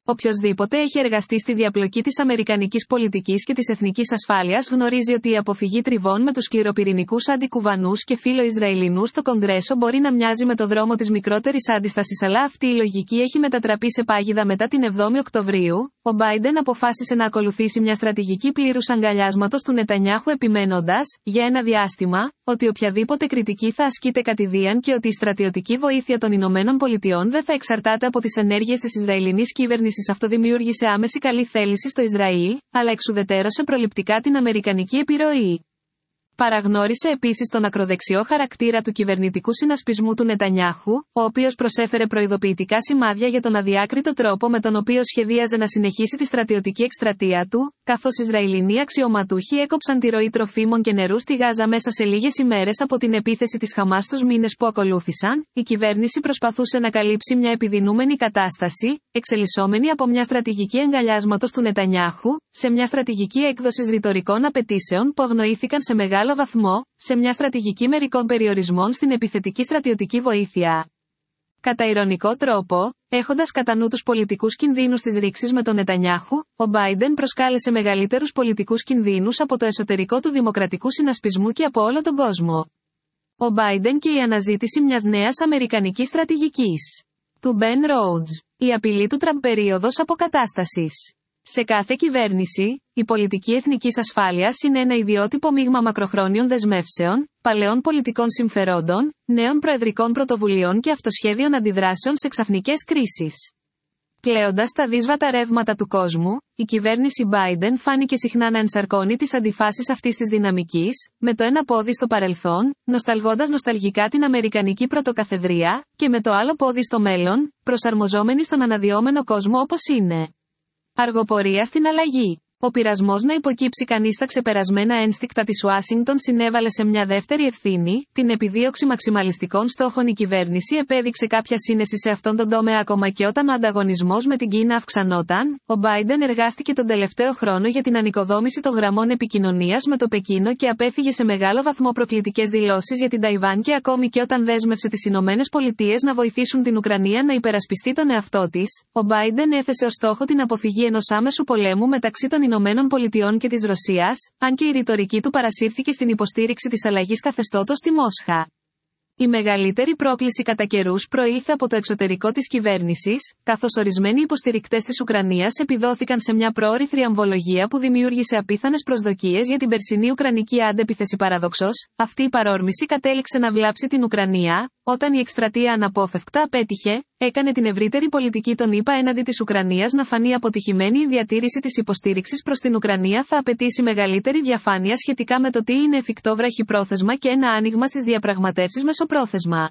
Οποιοσδήποτε έχει εργαστεί στη διαπλοκή της αμερικανικής πολιτικής και της εθνικής ασφάλειας γνωρίζει ότι η αποφυγή τριβών με τους σκληροπυρηνικούς αντικουβανούς και φιλοϊσραηλινούς στο Κογκρέσο μπορεί να μοιάζει με το δρόμο της μικρότερης αντίστασης, αλλά αυτή η λογική έχει μετατραπεί σε πάγιδα μετά την εβδόμη Οκτωβρίου. Ο Μπάιντεν αποφάσισε να ακολουθήσει μια στρατηγική πλήρους αγκαλιάσματος του Νετανιάχου, επιμένοντας, για ένα διάστημα, ότι οποιαδήποτε κριτική θα ασκείται κατηδίαν και ότι η στρατιωτική βοήθεια των Ηνωμένων Πολιτειών δεν θα εξαρτάται από τις ενέργειες της Ισραηλινής κυβέρνησης. Αυτό δημιούργησε άμεση καλή θέληση στο Ισραήλ, αλλά εξουδετέρωσε προληπτικά την αμερικανική επιρροή. Παραγνώρισε επίσης τον ακροδεξιό χαρακτήρα του κυβερνητικού συνασπισμού του Νετανιάχου, ο οποίος προσέφερε προειδοποιητικά σημάδια για τον αδιάκριτο τρόπο με τον οποίο σχεδίαζε να συνεχίσει τη στρατιωτική εκστρατεία του, καθώς Ισραηλινοί αξιωματούχοι έκοψαν τη ροή τροφίμων και νερού στη Γάζα μέσα σε λίγες ημέρες από την επίθεση της Χαμάς τους μήνες που ακολούθησαν. Η κυβέρνηση προσπαθούσε να καλύψει μια επιδεινούμενη κατάσταση, εξελισσόμενη από μια στρατηγική αγκαλιάσματος του Νετανιάχου, σε μια στρατηγική έκδοση ρητορικών απαιτήσεων που αγνοήθηκαν σε μεγάλο βαθμό, σε μια στρατηγική μερικών περιορισμών στην επιθετική στρατιωτική βοήθεια. Κατά ειρωνικό τρόπο, έχοντας κατά νου τους πολιτικούς κινδύνους της ρήξης με τον Νετανιάχου, ο Μπάιντεν προσκάλεσε μεγαλύτερους πολιτικούς κινδύνους από το εσωτερικό του δημοκρατικού συνασπισμού και από όλο τον κόσμο. Ο Μπάιντεν και η αναζήτηση μιας νέας αμερικανικής στρατηγικής. Του Μπεν Rhodes. Η απειλή του Τραμπ περίοδος αποκατάστασης. Σε κάθε κυβέρνηση, η πολιτική εθνικής ασφάλειας είναι ένα ιδιότυπο μείγμα μακροχρόνιων δεσμεύσεων, παλαιών πολιτικών συμφερόντων, νέων προεδρικών πρωτοβουλειών και αυτοσχέδιων αντιδράσεων σε ξαφνικές κρίσεις. Πλέοντας τα δύσβατα ρεύματα του κόσμου, η κυβέρνηση Biden φάνηκε συχνά να ενσαρκώνει τις αντιφάσεις αυτής της δυναμικής, με το ένα πόδι στο παρελθόν, νοσταλγώντας νοσταλγικά την Αμερικανική πρωτοκαθεδρία, και με το άλλο πόδι στο μέλλον, προσαρμοζόμενη στον αναδυόμενο κόσμο όπως είναι. Αργοπορία στην αλλαγή. Ο πειρασμός να υποκύψει κανείς τα ξεπερασμένα ένστικτα της Ουάσιγκτον συνέβαλε σε μια δεύτερη ευθύνη, την επιδίωξη μαξιμαλιστικών στόχων. Η κυβέρνηση επέδειξε κάποια σύνεση σε αυτόν τον τομέα ακόμα και όταν ο ανταγωνισμός με την Κίνα αυξανόταν. Ο Μπάιντεν εργάστηκε τον τελευταίο χρόνο για την ανοικοδόμηση των γραμμών επικοινωνίας με το Πεκίνο και απέφυγε σε μεγάλο βαθμό προκλητικές δηλώσεις για την Ταϊβάν, και ακόμη και όταν δέσμευσε τις Ηνωμένες Πολιτείες να βοηθήσουν την Ουκρανία να υπερασπιστεί τον εαυτό της, ο Μπάιντεν έθεσε ως στόχο την αποφυγή ενός άμεσου πολέμου μεταξύ των Ηνωμένων Πολιτειών και της Ρωσίας, αν και η ρητορική του παρασύρθηκε στην υποστήριξη της αλλαγής καθεστώτος στη Μόσχα. Η μεγαλύτερη πρόκληση κατά καιρούς προήλθε από το εξωτερικό της κυβέρνησης, καθώς ορισμένοι υποστηρικτές της Ουκρανίας επιδόθηκαν σε μια πρόωρη θριαμβολογία που δημιούργησε απίθανες προσδοκίες για την περσινή Ουκρανική αντεπίθεση. Παραδοξώς, αυτή η παρόρμηση κατέληξε να βλάψει την Ουκρανία, όταν η εκστρατεία αναπόφευκτα απέτυχε, έκανε την ευρύτερη πολιτική των ΗΠΑ έναντι της Ουκρανίας να φανεί αποτυχημένη. Η διατήρηση της υποστήριξης προς την Ουκρανία θα απαιτήσει μεγαλύτερη διαφάνεια σχετικά με το τι είναι εφικτό βραχυπρόθεσμα και ένα άνοιγμα στις διαπραγματεύσεις μεσοπρόθεσμα.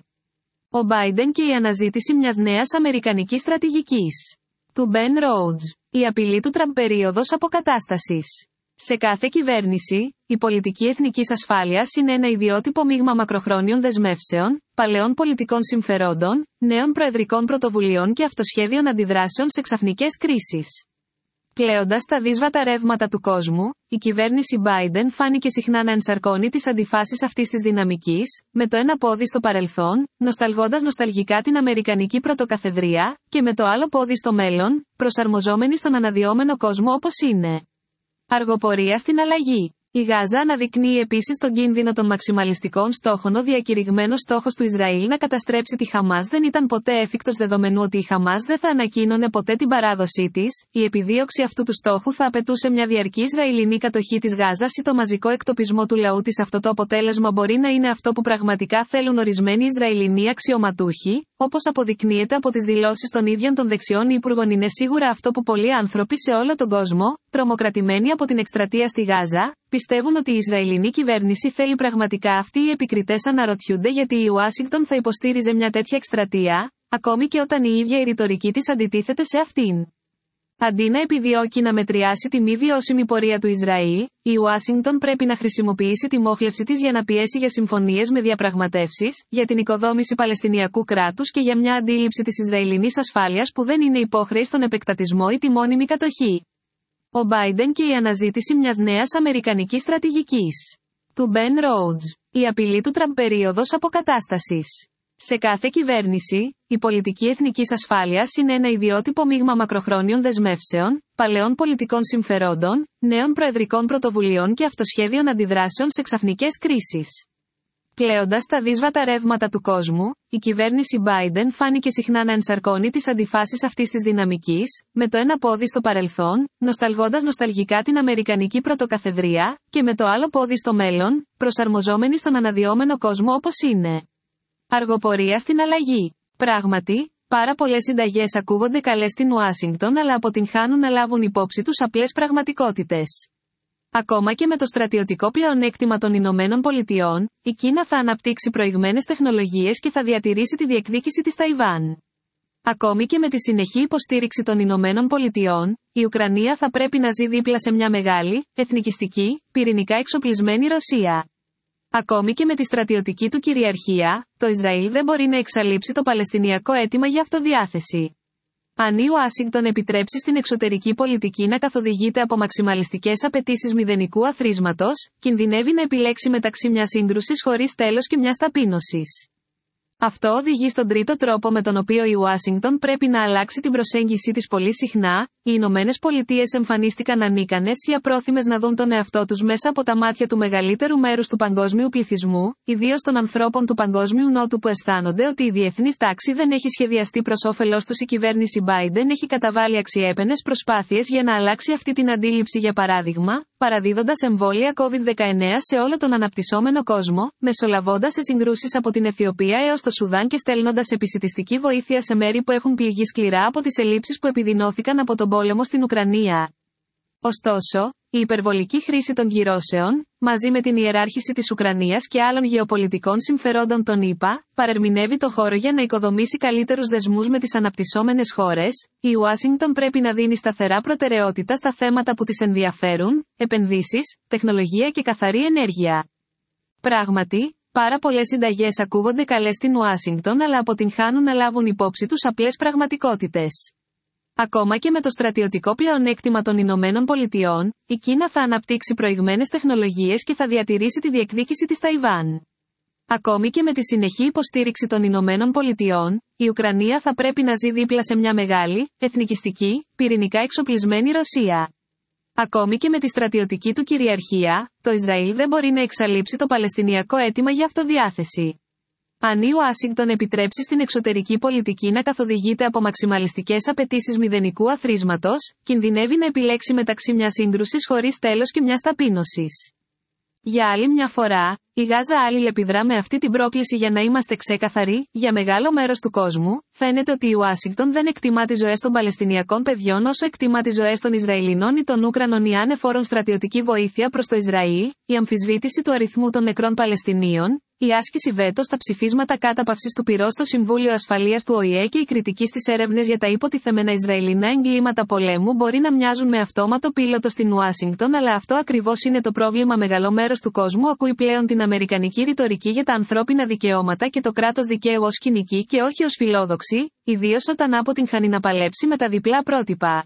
Ο Μπάιντεν και η αναζήτηση μιας νέας αμερικανικής στρατηγικής. Του Μπεν Rhodes. Η απειλή του Τραμπ περίοδος αποκατάστασης. Σε κάθε κυβέρνηση, η πολιτική εθνικής ασφάλειας είναι ένα ιδιότυπο μείγμα μακροχρόνιων δεσμεύσεων, παλαιών πολιτικών συμφερόντων, νέων προεδρικών πρωτοβουλειών και αυτοσχέδιων αντιδράσεων σε ξαφνικές κρίσεις. Πλέοντας τα δύσβατα ρεύματα του κόσμου, η κυβέρνηση Biden φάνηκε συχνά να ενσαρκώνει τις αντιφάσεις αυτής της δυναμικής, με το ένα πόδι στο παρελθόν, νοσταλγώντας νοσταλγικά την Αμερικανική πρωτοκαθεδρία, και με το άλλο πόδι στο μέλλον, προσαρμοζόμενη στον αναδυόμενο κόσμο όπως είναι. Αργοπορία στην αλλαγή. Η Γάζα αναδεικνύει επίσης τον κίνδυνο των μαξιμαλιστικών στόχων. Ο διακηρυγμένος στόχος του Ισραήλ να καταστρέψει τη Χαμάς δεν ήταν ποτέ εφικτός, δεδομένου ότι η Χαμάς δεν θα ανακοίνωνε ποτέ την παράδοσή της. Η επιδίωξη αυτού του στόχου θα απαιτούσε μια διαρκή Ισραηλινή κατοχή της Γάζας ή το μαζικό εκτοπισμό του λαού της. Αυτό το αποτέλεσμα μπορεί να είναι αυτό που πραγματικά θέλουν ορισμένοι Ισραηλινοί αξιωματούχοι, όπως αποδεικνύεται από τις δηλώσεις των ίδιων των δεξιών υπουργών. Είναι σίγουρα αυτό που πολλοί άνθρωποι σε όλο τον κόσμο, τρομοκρατημένοι από την εκστρατεία στη Γάζα, πιστεύουν ότι η Ισραηλινή κυβέρνηση θέλει πραγματικά. Αυτοί οι επικριτές αναρωτιούνται γιατί η Ουάσιγκτον θα υποστήριζε μια τέτοια εκστρατεία, ακόμη και όταν η ίδια η ρητορική της αντιτίθεται σε αυτήν. Αντί να επιδιώκει να μετριάσει τη μη βιώσιμη πορεία του Ισραήλ, η Ουάσιγκτον πρέπει να χρησιμοποιήσει τη μόχλευση της για να πιέσει για συμφωνίες με διαπραγματεύσεις, για την οικοδόμηση Παλαιστινιακού κράτους και για μια αντίληψη της Ισραηλινής ασφάλειας που δεν είναι υπόχρεη στον επεκτατισμό ή τη μόνιμη κατοχή. Ο Μπάιντεν και η αναζήτηση μιας νέας αμερικανικής στρατηγικής. Του Μπεν Rhodes. Η απειλή του Τραμπ περίοδος αποκατάστασης. Σε κάθε κυβέρνηση, η πολιτική εθνικής ασφάλειας είναι ένα ιδιότυπο μείγμα μακροχρόνιων δεσμεύσεων, παλαιών πολιτικών συμφερόντων, νέων προεδρικών πρωτοβουλειών και αυτοσχέδιων αντιδράσεων σε ξαφνικές κρίσεις. Πλέοντας τα δύσβατα ρεύματα του κόσμου, η κυβέρνηση Biden φάνηκε συχνά να ενσαρκώνει τις αντιφάσεις αυτής της δυναμικής, με το ένα πόδι στο παρελθόν, νοσταλγώντας νοσταλγικά την Αμερικανική πρωτοκαθεδρία, και με το άλλο πόδι στο μέλλον, προσαρμοζόμενη στον αναδυόμενο κόσμο όπως είναι. Αργοπορία στην αλλαγή. Πράγματι, πάρα πολλές συνταγές ακούγονται καλές στην Ουάσιγκτον, αλλά αποτυγχάνουν να λάβουν υπόψη τους απλές πραγματικότητες. Ακόμα και με το στρατιωτικό πλεονέκτημα των Ηνωμένων Πολιτειών, η Κίνα θα αναπτύξει προηγμένες τεχνολογίες και θα διατηρήσει τη διεκδίκηση της Ταϊβάν. Ακόμη και με τη συνεχή υποστήριξη των Ηνωμένων Πολιτειών, η Ουκρανία θα πρέπει να ζει δίπλα σε μια μεγάλη, εθνικιστική, πυρηνικά εξοπλισμένη Ρωσία. Ακόμη και με τη στρατιωτική του κυριαρχία, το Ισραήλ δεν μπορεί να εξαλείψει το παλαιστινιακό αίτημα για αυτοδιάθεση. Αν η Ουάσιγκτον επιτρέψει στην εξωτερική πολιτική να καθοδηγείται από μαξιμαλιστικές απαιτήσεις μηδενικού αθροίσματος, κινδυνεύει να επιλέξει μεταξύ μιας σύγκρουσης χωρίς τέλος και μιας ταπείνωσης. Αυτό οδηγεί στον τρίτο τρόπο με τον οποίο η Ουάσιγκτον πρέπει να αλλάξει την προσέγγιση της πολύ συχνά. Οι Ηνωμένες Πολιτείες εμφανίστηκαν ανίκανες ή απρόθυμες να δουν τον εαυτό τους μέσα από τα μάτια του μεγαλύτερου μέρους του παγκόσμιου πληθυσμού, ιδίως των ανθρώπων του παγκόσμιου νότου που αισθάνονται ότι η διεθνής τάξη δεν έχει σχεδιαστεί προς όφελός τους. Η κυβέρνηση Biden έχει καταβάλει αξιέπαινες προσπάθειες για να αλλάξει αυτή την αντίληψη, για παράδειγμα, παραδίδοντας εμβόλια κόβιντ δεκαεννέα σε όλο τον αναπτυσσόμενο κόσμο, μεσολαβώντας σε συγκρούσεις από την Αιθιοπία έως το Σουδάν και στέλνοντας επισιτιστική βοήθεια σε μέρη που έχουν πληγεί σκληρά από τις ελλείψεις που επιδεινώθηκαν από τον πόλεμο στην Ουκρανία. Ωστόσο, η υπερβολική χρήση των κυρώσεων, μαζί με την ιεράρχηση της Ουκρανίας και άλλων γεωπολιτικών συμφερόντων των ΗΠΑ, παρερμηνεύει το χώρο για να οικοδομήσει καλύτερους δεσμούς με τις αναπτυσσόμενες χώρες. Η Ουάσιγκτον πρέπει να δίνει σταθερά προτεραιότητα στα θέματα που τις ενδιαφέρουν: επενδύσεις, τεχνολογία και καθαρή ενέργεια. Πράγματι, πάρα πολλές συνταγές ακούγονται καλές στην Ουάσιγκτον, αλλά αποτυγχάνουν να λάβουν υπόψη τους απλές πραγματικότητες. Ακόμα και με το στρατιωτικό πλεονέκτημα των Ηνωμένων Πολιτειών, η Κίνα θα αναπτύξει προηγμένες τεχνολογίες και θα διατηρήσει τη διεκδίκηση της Ταϊβάν. Ακόμη και με τη συνεχή υποστήριξη των Ηνωμένων Πολιτειών, η Ουκρανία θα πρέπει να ζει δίπλα σε μια μεγάλη, εθνικιστική, πυρηνικά εξοπλισμένη Ρωσία. Ακόμη και με τη στρατιωτική του κυριαρχία, το Ισραήλ δεν μπορεί να εξαλείψει το παλαιστινιακό αίτημα για αυτοδιάθεση. Αν η Ουάσιγκτον επιτρέψει στην εξωτερική πολιτική να καθοδηγείται από μαξιμαλιστικές απαιτήσεις μηδενικού αθροίσματος, κινδυνεύει να επιλέξει μεταξύ μιας σύγκρουσης χωρίς τέλος και μιας ταπείνωσης. Για άλλη μια φορά, η Γάζα αλληλεπιδρά με αυτή την πρόκληση. Για να είμαστε ξεκαθαροί, για μεγάλο μέρος του κόσμου, φαίνεται ότι η Ουάσιγκτον δεν εκτιμά τις ζωές των Παλαιστινιακών παιδιών όσο εκτιμά τις ζωές των Ισραηλινών ή των Ούκρανων. Η ανεφόρον στρατιωτική βοήθεια προς το Ισραήλ, η αμφισβήτηση του αριθμού των νεκρών Παλαιστινίων, η άσκηση βέτο στα ψηφίσματα κάταπαυσης του πυρός στο Συμβούλιο Ασφαλείας του Ο Η Ε και η κριτική στις έρευνες για τα υποτιθέμενα Ισραηλινά εγκλήματα πολέμου μπορεί να μοιάζουν με αυτόματο πίλωτο στην Ουάσιγκτον, αλλά αυτό ακριβώς είναι το πρόβλημα. Μεγάλο μέρος του κόσμου ακούει πλέον την αμερικανική ρητορική για τα ανθρώπινα δικαιώματα και το κράτος δικαίου ως κοινική και όχι ως φιλόδοξη, ιδίως όταν αποτυγχάνει να παλέψει με τα διπλά πρότυπα.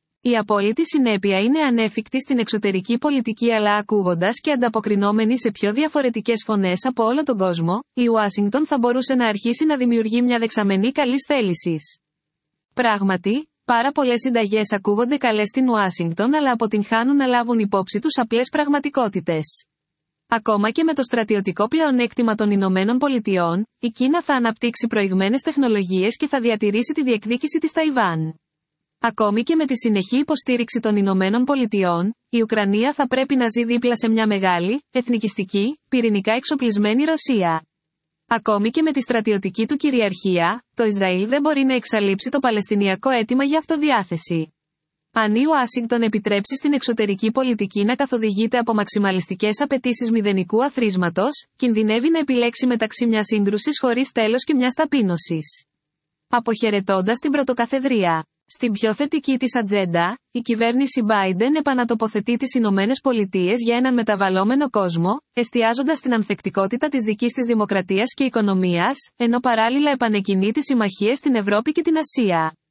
Η απόλυτη συνέπεια είναι ανέφικτη στην εξωτερική πολιτική, αλλά ακούγοντας και ανταποκρινόμενη σε πιο διαφορετικές φωνές από όλο τον κόσμο, η Ουάσιγκτον θα μπορούσε να αρχίσει να δημιουργεί μια δεξαμενή καλής θέλησης. Πράγματι, πάρα πολλές συνταγές ακούγονται καλές στην Ουάσιγκτον, αλλά αποτυγχάνουν να λάβουν υπόψη τους απλές πραγματικότητες. Ακόμα και με το στρατιωτικό πλεονέκτημα των Ηνωμένων Πολιτειών, η Κίνα θα αναπτύξει προηγμένες τεχνολογίες και θα διατηρήσει τη διεκδίκηση της Ταϊβάν. Ακόμη και με τη συνεχή υποστήριξη των Ηνωμένων Πολιτειών, η Ουκρανία θα πρέπει να ζει δίπλα σε μια μεγάλη, εθνικιστική, πυρηνικά εξοπλισμένη Ρωσία. Ακόμη και με τη στρατιωτική του κυριαρχία, το Ισραήλ δεν μπορεί να εξαλείψει το παλαιστινιακό αίτημα για αυτοδιάθεση. Αν η Ουάσιγκτον επιτρέψει στην εξωτερική πολιτική να καθοδηγείται από μαξιμαλιστικές απαιτήσεις μηδενικού αθροίσματος, κινδυνεύει να επιλέξει μεταξύ μιας σύγκρουσης χωρίς τέλος και μιας ταπείνωσης. Αποχαιρετώντας την πρωτοκαθεδρία. Στην πιο θετική της ατζέντα, η κυβέρνηση Biden επανατοποθετεί τις Ηνωμένες Πολιτείες για έναν μεταβαλλόμενο κόσμο, εστιάζοντας στην ανθεκτικότητα της δικής της δημοκρατίας και οικονομίας, ενώ παράλληλα επανεκκινεί τις συμμαχίες στην Ευρώπη και την Ασία.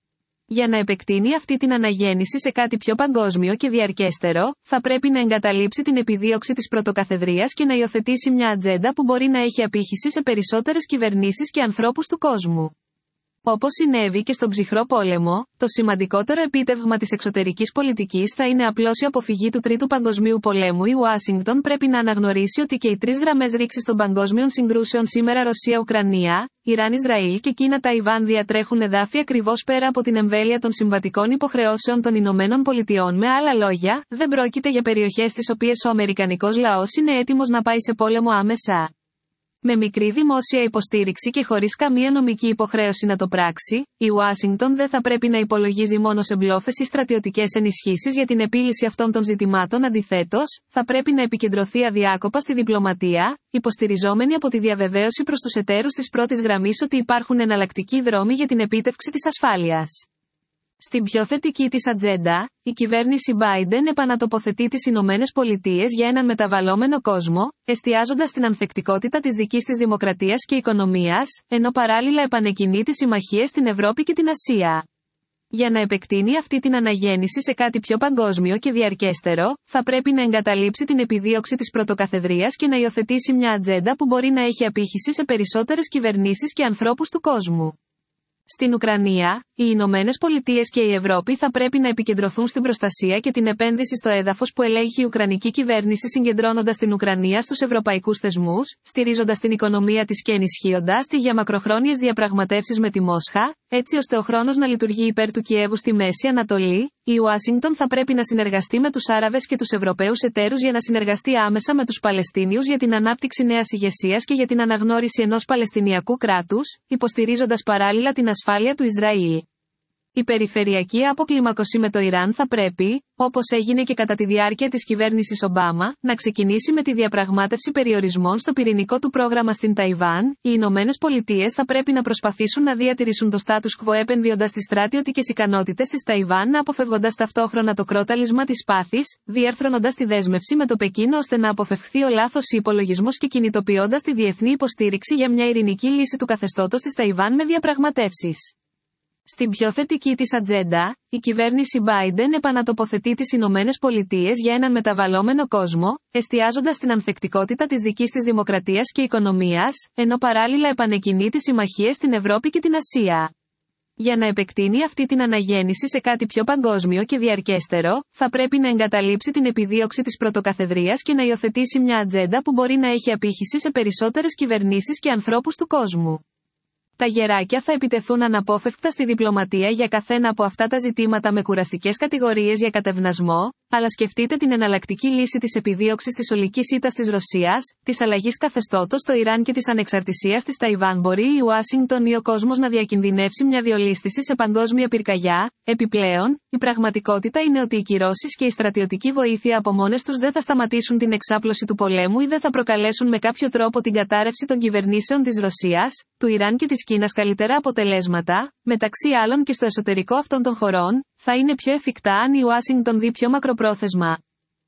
Για να επεκτείνει αυτή την αναγέννηση σε κάτι πιο παγκόσμιο και διαρκέστερο, θα πρέπει να εγκαταλείψει την επιδίωξη της πρωτοκαθεδρίας και να υιοθετήσει μια ατζέντα που μπορεί να έχει απήχηση σε περισσότερες κυβερνήσεις και ανθρώπους του κόσμου. Όπως συνέβη και στον ψυχρό πόλεμο, το σημαντικότερο επίτευγμα της εξωτερικής πολιτικής θα είναι απλώς η αποφυγή του Τρίτου Παγκοσμίου Πολέμου. Η Ουάσιγκτον πρέπει να αναγνωρίσει ότι και οι τρεις γραμμές ρήξης των παγκόσμιων συγκρούσεων σήμερα Ρωσία-Ουκρανία, Ιράν-Ισραήλ και Κίνα-Ταϊβάν διατρέχουν εδάφη ακριβώς πέρα από την εμβέλεια των συμβατικών υποχρεώσεων των Ηνωμένων Πολιτειών. Με άλλα λόγια, δεν πρόκειται για περιοχές στις οποίες ο αμερικανικός λαός είναι έτοιμος να πάει σε πόλεμο άμεσα. Με μικρή δημόσια υποστήριξη και χωρίς καμία νομική υποχρέωση να το πράξει, η Ουάσιγκτον δεν θα πρέπει να υπολογίζει μόνο σε μπλόφες ή στρατιωτικές ενισχύσεις για την επίλυση αυτών των ζητημάτων. Αντιθέτως, θα πρέπει να επικεντρωθεί αδιάκοπα στη διπλωματία, υποστηριζόμενη από τη διαβεβαίωση προς τους εταίρους της πρώτης γραμμής ότι υπάρχουν εναλλακτικοί δρόμοι για την επίτευξη της ασφάλειας. Στην πιο θετική της ατζέντα, η κυβέρνηση Biden επανατοποθετεί τις Ηνωμένες Πολιτείες για έναν μεταβαλλόμενο κόσμο, εστιάζοντας στην ανθεκτικότητα της δικής της δημοκρατίας και οικονομίας, ενώ παράλληλα επανεκκινεί τις συμμαχίες στην Ευρώπη και την Ασία. Για να επεκτείνει αυτή την αναγέννηση σε κάτι πιο παγκόσμιο και διαρκέστερο, θα πρέπει να εγκαταλείψει την επιδίωξη της πρωτοκαθεδρίας και να υιοθετήσει μια ατζέντα που μπορεί να έχει απήχηση σε περισσότερες κυβερνήσεις και ανθρώπους του κόσμου. Στην Ουκρανία, οι Ηνωμένες Πολιτείες και η Ευρώπη θα πρέπει να επικεντρωθούν στην προστασία και την επένδυση στο έδαφος που ελέγχει η Ουκρανική κυβέρνηση, συγκεντρώνοντας την Ουκρανία στους ευρωπαϊκούς θεσμούς, στηρίζοντας την οικονομία της και ενισχύοντας τη για μακροχρόνιες διαπραγματεύσεις με τη Μόσχα, έτσι ώστε ο χρόνος να λειτουργεί υπέρ του Κιέβου στη Μέση Ανατολή. Η Ουάσιγκτον θα πρέπει να συνεργαστεί με τους Άραβες και τους Ευρωπαίους εταίρους για να συνεργαστεί άμεσα με τους Παλαιστίνιους για την ανάπτυξη νέας ηγεσίας και για την αναγνώριση ενός Παλαιστινιακού κράτους, υποστηρίζοντας παράλληλα την ασφάλεια του Ισραήλ. Η περιφερειακή αποκλιμακωσή με το Ιράν θα πρέπει, όπως έγινε και κατά τη διάρκεια της κυβέρνησης Ομπάμα, να ξεκινήσει με τη διαπραγμάτευση περιορισμών στο πυρηνικό του πρόγραμμα στην Ταϊβάν. Οι Ηνωμένες Πολιτείες θα πρέπει να προσπαθήσουν να διατηρήσουν το status quo επενδύοντας τις στρατιωτικές ικανότητες της Ταϊβάν, αποφεύγοντας ταυτόχρονα το κρόταλισμα της πάθης, διέρθρωνοντας τη δέσμευση με το Πεκίνο ώστε να αποφευχθεί ο λάθος υπολογισμός και κινητοποιώντας τη διεθνή υποστήριξη για μια ειρηνική λύση του καθεστώτος της Ταϊβάν με διαπραγματεύσεις. Στην πιο θετική της ατζέντα, η κυβέρνηση Biden επανατοποθετεί τις Ηνωμένες Πολιτείες για έναν μεταβαλλόμενο κόσμο, εστιάζοντας στην ανθεκτικότητα της δικής της δημοκρατίας και οικονομίας, ενώ παράλληλα επανεκκινεί τις συμμαχίες στην Ευρώπη και την Ασία. Για να επεκτείνει αυτή την αναγέννηση σε κάτι πιο παγκόσμιο και διαρκέστερο, θα πρέπει να εγκαταλείψει την επιδίωξη της πρωτοκαθεδρίας και να υιοθετήσει μια ατζέντα που μπορεί να έχει απήχηση σε περισσότερες κυβερνήσεις και ανθρώπους του κόσμου. Τα γεράκια θα επιτεθούν αναπόφευκτα στη διπλωματία για καθένα από αυτά τα ζητήματα με κουραστικές κατηγορίες για κατευνασμό, αλλά σκεφτείτε την εναλλακτική λύση της επιδίωξης της ολικής ήττας της Ρωσίας, της αλλαγής καθεστώτος στο Ιράν και της ανεξαρτησίας της Ταϊβάν. Μπορεί η Ουάσιγκτον ή ο κόσμος να διακινδυνεύσει μια διολίσθηση σε παγκόσμια πυρκαγιά. Επιπλέον, η πραγματικότητα είναι ότι οι κυρώσεις και η στρατιωτική βοήθεια από μόνες τους δεν θα σταματήσουν την εξάπλωση του πολέμου ή δεν θα προκαλέσουν με κάποιο τρόπο την κατάρρευση των κυβερνήσεων της Ρωσίας, του Ιράν και της Κίνας. Καλύτερα αποτελέσματα, μεταξύ άλλων και στο εσωτερικό αυτών των χωρών, θα είναι πιο εφικτά αν η Ουάσιγκτον δει πιο μακροπρόθεσμα.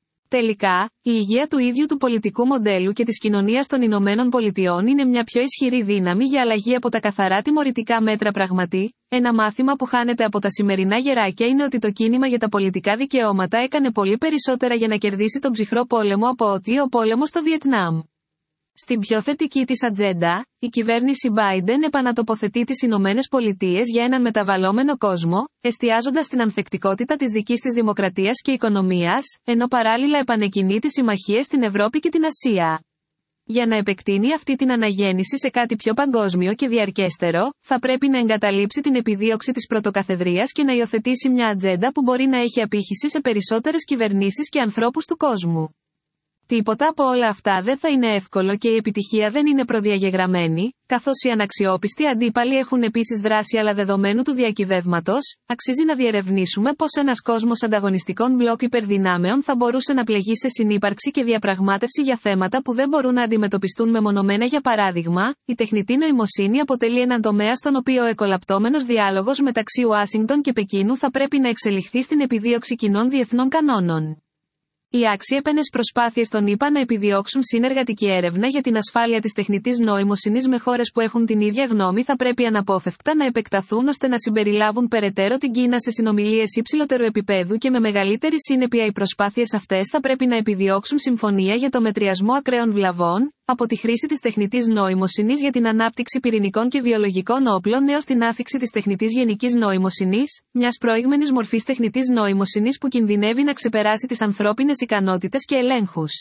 Τελικά, η υγεία του ίδιου του πολιτικού μοντέλου και της κοινωνίας των Ηνωμένων Πολιτειών είναι μια πιο ισχυρή δύναμη για αλλαγή από τα καθαρά τιμωρητικά μέτρα. Πραγματι, ένα μάθημα που χάνεται από τα σημερινά γεράκια είναι ότι το κίνημα για τα πολιτικά δικαιώματα έκανε πολύ περισσότερα για να κερδίσει τον ψυχρό πόλεμο από ότι ο πόλεμος στο Βιετνάμ. Στην πιο θετική της ατζέντα, η κυβέρνηση Biden επανατοποθετεί τις Ηνωμένες Πολιτείες για έναν μεταβαλλόμενο κόσμο, εστιάζοντας στην ανθεκτικότητα της δικής της δημοκρατίας και οικονομίας, ενώ παράλληλα επανεκκινεί τις συμμαχίες στην Ευρώπη και την Ασία. Για να επεκτείνει αυτή την αναγέννηση σε κάτι πιο παγκόσμιο και διαρκέστερο, θα πρέπει να εγκαταλείψει την επιδίωξη της πρωτοκαθεδρίας και να υιοθετήσει μια ατζέντα που μπορεί να έχει απήχηση σε περισσότερες κυβερνήσεις και ανθρώπους του κόσμου. Τίποτα από όλα αυτά δεν θα είναι εύκολο και η επιτυχία δεν είναι προδιαγεγραμμένη, καθώς οι αναξιόπιστοι αντίπαλοι έχουν επίσης δράσει, αλλά δεδομένου του διακυβεύματος, αξίζει να διερευνήσουμε πώς ένας κόσμος ανταγωνιστικών μπλοκ υπερδυνάμεων θα μπορούσε να πλεγεί σε συνύπαρξη και διαπραγμάτευση για θέματα που δεν μπορούν να αντιμετωπιστούν μεμονωμένα. Για παράδειγμα, η τεχνητή νοημοσύνη αποτελεί έναν τομέα στον οποίο ο εκολαπτώμενος διάλογος μεταξύ Ουάσιγκτον και Πεκίνου θα πρέπει να εξελιχθεί στην επιδίωξη κοινών διεθνών κανόνων. Οι άξιεπαινες προσπάθειες των ΗΠΑ να επιδιώξουν συνεργατική έρευνα για την ασφάλεια της τεχνητής νοημοσύνης με χώρες που έχουν την ίδια γνώμη θα πρέπει αναπόφευκτα να επεκταθούν ώστε να συμπεριλάβουν περαιτέρω την Κίνα σε συνομιλίες υψηλότερου επίπεδου και με μεγαλύτερη συνέπεια. Οι προσπάθειες αυτές θα πρέπει να επιδιώξουν συμφωνία για το μετριασμό ακραίων βλαβών, από τη χρήση της τεχνητής νοημοσύνης για την ανάπτυξη πυρηνικών και βιολογικών όπλων έως την άφιξη της τεχνητής γενικής νοημοσύνης, μιας προηγμένης μορφής τεχνητής νοημοσύνης που κινδυνεύει να ξεπεράσει τις ανθρώπινες ικανότητες και ελέγχους.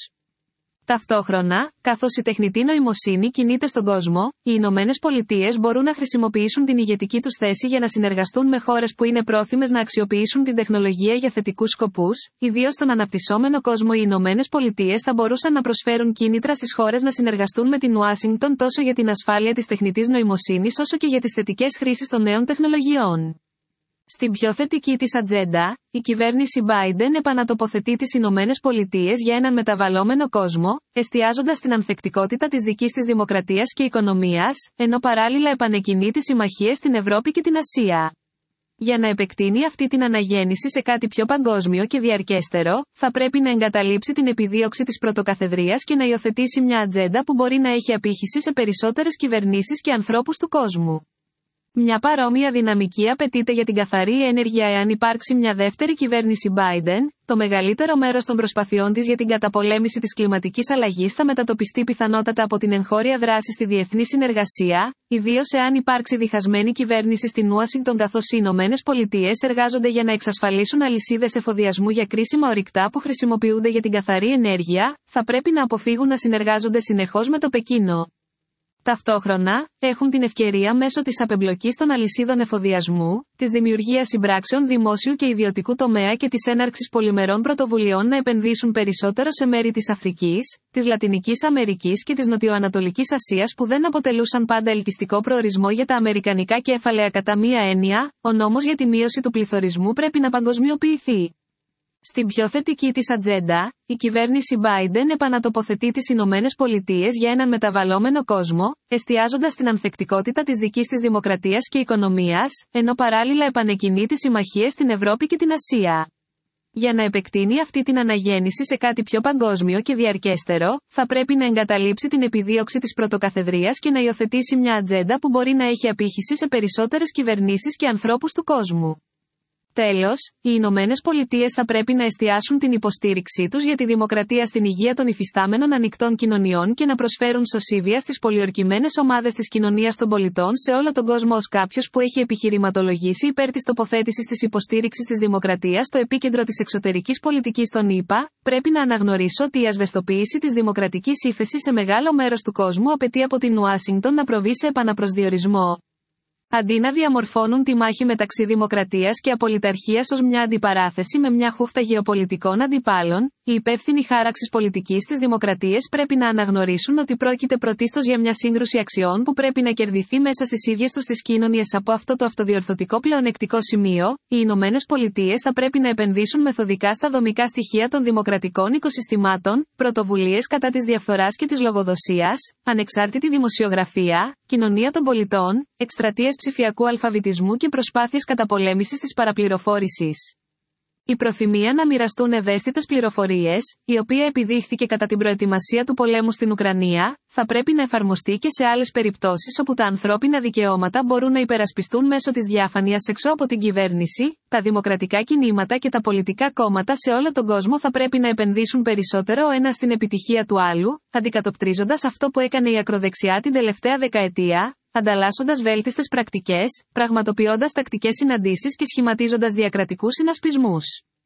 Ταυτόχρονα, καθώς η τεχνητή νοημοσύνη κινείται στον κόσμο, οι Ηνωμένες Πολιτείες μπορούν να χρησιμοποιήσουν την ηγετική τους θέση για να συνεργαστούν με χώρες που είναι πρόθυμες να αξιοποιήσουν την τεχνολογία για θετικούς σκοπούς, ιδίως στον αναπτυσσόμενο κόσμο. Οι Ηνωμένες Πολιτείες θα μπορούσαν να προσφέρουν κίνητρα στις χώρες να συνεργαστούν με την Ουάσιγκτον τόσο για την ασφάλεια της τεχνητής νοημοσύνης όσο και για τις θετικές χρήσεις των νέων τεχνολογιών. Στην πιο θετική της ατζέντα, η κυβέρνηση Biden επανατοποθετεί τις Ηνωμένες Πολιτείες για έναν μεταβαλλόμενο κόσμο, εστιάζοντας στην ανθεκτικότητα της δικής της δημοκρατίας και οικονομίας, ενώ παράλληλα επανεκκινεί τις συμμαχίες στην Ευρώπη και την Ασία. Για να επεκτείνει αυτή την αναγέννηση σε κάτι πιο παγκόσμιο και διαρκέστερο, θα πρέπει να εγκαταλείψει την επιδίωξη της πρωτοκαθεδρίας και να υιοθετήσει μια ατζέντα που μπορεί να έχει απήχηση σε περισσότερες κυβερνήσεις και ανθρώπους του κόσμου. Μια παρόμοια δυναμική απαιτείται για την καθαρή ενέργεια εάν υπάρξει μια δεύτερη κυβέρνηση Biden. Το μεγαλύτερο μέρος των προσπαθειών της για την καταπολέμηση της κλιματικής αλλαγής θα μετατοπιστεί πιθανότατα από την εγχώρια δράση στη διεθνή συνεργασία, ιδίως εάν υπάρξει διχασμένη κυβέρνηση στην Ουάσιγκτον, καθώς οι Ηνωμένες Πολιτείες εργάζονται για να εξασφαλίσουν αλυσίδες εφοδιασμού για κρίσιμα ορυκτά που χρησιμοποιούνται για την καθαρή ενέργεια, θα πρέπει να αποφύγουν να συνεργάζονται συνεχώς με το Πεκίνο. Ταυτόχρονα, έχουν την ευκαιρία μέσω της απεμπλοκής των αλυσίδων εφοδιασμού, της δημιουργίας συμπράξεων δημόσιου και ιδιωτικού τομέα και της έναρξης πολυμερών πρωτοβουλειών να επενδύσουν περισσότερο σε μέρη της Αφρικής, της Λατινικής Αμερικής και της Νοτιοανατολικής Ασίας που δεν αποτελούσαν πάντα ελκυστικό προορισμό για τα αμερικανικά κέφαλαια. Κατά μία έννοια, ο νόμος για τη μείωση του πληθωρισμού πρέπει να παγκοσμιοποιηθεί. Στην πιο θετική της ατζέντα, η κυβέρνηση Biden επανατοποθετεί τις Ηνωμένες Πολιτείες για έναν μεταβαλλόμενο κόσμο, εστιάζοντας στην ανθεκτικότητα της δικής της δημοκρατίας και οικονομίας, ενώ παράλληλα επανεκκινεί τις συμμαχίες στην Ευρώπη και την Ασία. Για να επεκτείνει αυτή την αναγέννηση σε κάτι πιο παγκόσμιο και διαρκέστερο, θα πρέπει να εγκαταλείψει την επιδίωξη της πρωτοκαθεδρίας και να υιοθετήσει μια ατζέντα που μπορεί να έχει απήχηση σε περισσότερες κυβερνήσεις και ανθρώπους του κόσμου. Τέλος, οι Ηνωμένες Πολιτείες θα πρέπει να εστιάσουν την υποστήριξή τους για τη δημοκρατία στην υγεία των υφιστάμενων ανοιχτών κοινωνιών και να προσφέρουν σωσίβια στις πολιορκημένες ομάδες της κοινωνίας των πολιτών σε όλο τον κόσμο. Ως κάποιος που έχει επιχειρηματολογήσει υπέρ της τοποθέτησης της υποστήριξης της δημοκρατίας στο επίκεντρο της εξωτερικής πολιτικής των ΗΠΑ, πρέπει να αναγνωρίσω ότι η ασβεστοποίηση της δημοκρατικής ύφεσης σε μεγάλο μέρος του κόσμου απαιτεί από την Ουάσιγκτον να προβεί σε επαναπροσδιορισμό. Αντί να διαμορφώνουν τη μάχη μεταξύ δημοκρατίας και απολυταρχίας ως μια αντιπαράθεση με μια χούφτα γεωπολιτικών αντιπάλων, οι υπεύθυνοι χάραξης πολιτικής στις δημοκρατίες πρέπει να αναγνωρίσουν ότι πρόκειται πρωτίστως για μια σύγκρουση αξιών που πρέπει να κερδιθεί μέσα στις ίδιες τους τις κοινωνίες. Από αυτό το αυτοδιορθωτικό πλεονεκτικό σημείο, οι Ηνωμένες Πολιτείες θα πρέπει να επενδύσουν μεθοδικά στα δομικά στοιχεία των δημοκρατικών οικοσυστημάτων, πρωτοβουλίες κατά της διαφθοράς και της λογοδοσίας, ανεξάρτητη δημοσιογραφία, κοινωνία των πολιτών, εκστρατείες ψηφιακού αλφαβητισμού και προσπάθειες καταπολέμησης της παραπληροφόρησης. Η προθυμία να μοιραστούν ευαίσθητες πληροφορίες, η οποία επιδείχθηκε κατά την προετοιμασία του πολέμου στην Ουκρανία, θα πρέπει να εφαρμοστεί και σε άλλες περιπτώσεις όπου τα ανθρώπινα δικαιώματα μπορούν να υπερασπιστούν μέσω της διαφάνειας έξω από την κυβέρνηση. Τα δημοκρατικά κινήματα και τα πολιτικά κόμματα σε όλο τον κόσμο θα πρέπει να επενδύσουν περισσότερο ο ένας στην επιτυχία του άλλου, αντικατοπτρίζοντας αυτό που έκανε η ακροδεξιά την τελευταία δεκαετία, ανταλλάσσοντας βέλτιστες πρακτικές, πραγματοποιώντας τακτικές συναντήσεις και σχηματίζοντας διακρατικούς συνασπισμούς.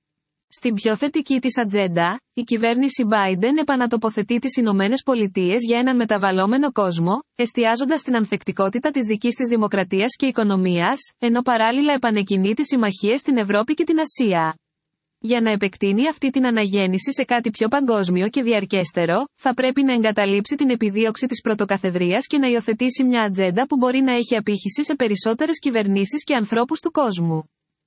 Στην πιο θετική της ατζέντα, η κυβέρνηση Biden επανατοποθετεί τις Ηνωμένες Πολιτείες για έναν μεταβαλλόμενο κόσμο, εστιάζοντας στην ανθεκτικότητα της δικής της δημοκρατίας και οικονομίας, ενώ παράλληλα επανεκκινεί τις συμμαχίες στην Ευρώπη και την Ασία. Για να επεκτείνει αυτή την αναγέννηση σε κάτι πιο παγκόσμιο και διαρκέστερο, θα πρέπει να εγκαταλείψει την επιδίωξη της πρωτοκαθεδρίας και να υιοθετήσει μια ατζέντα που μπορεί να έχει απήχηση σε περισσότερες κυβερνήσεις και ανθρώπους του κόσμου.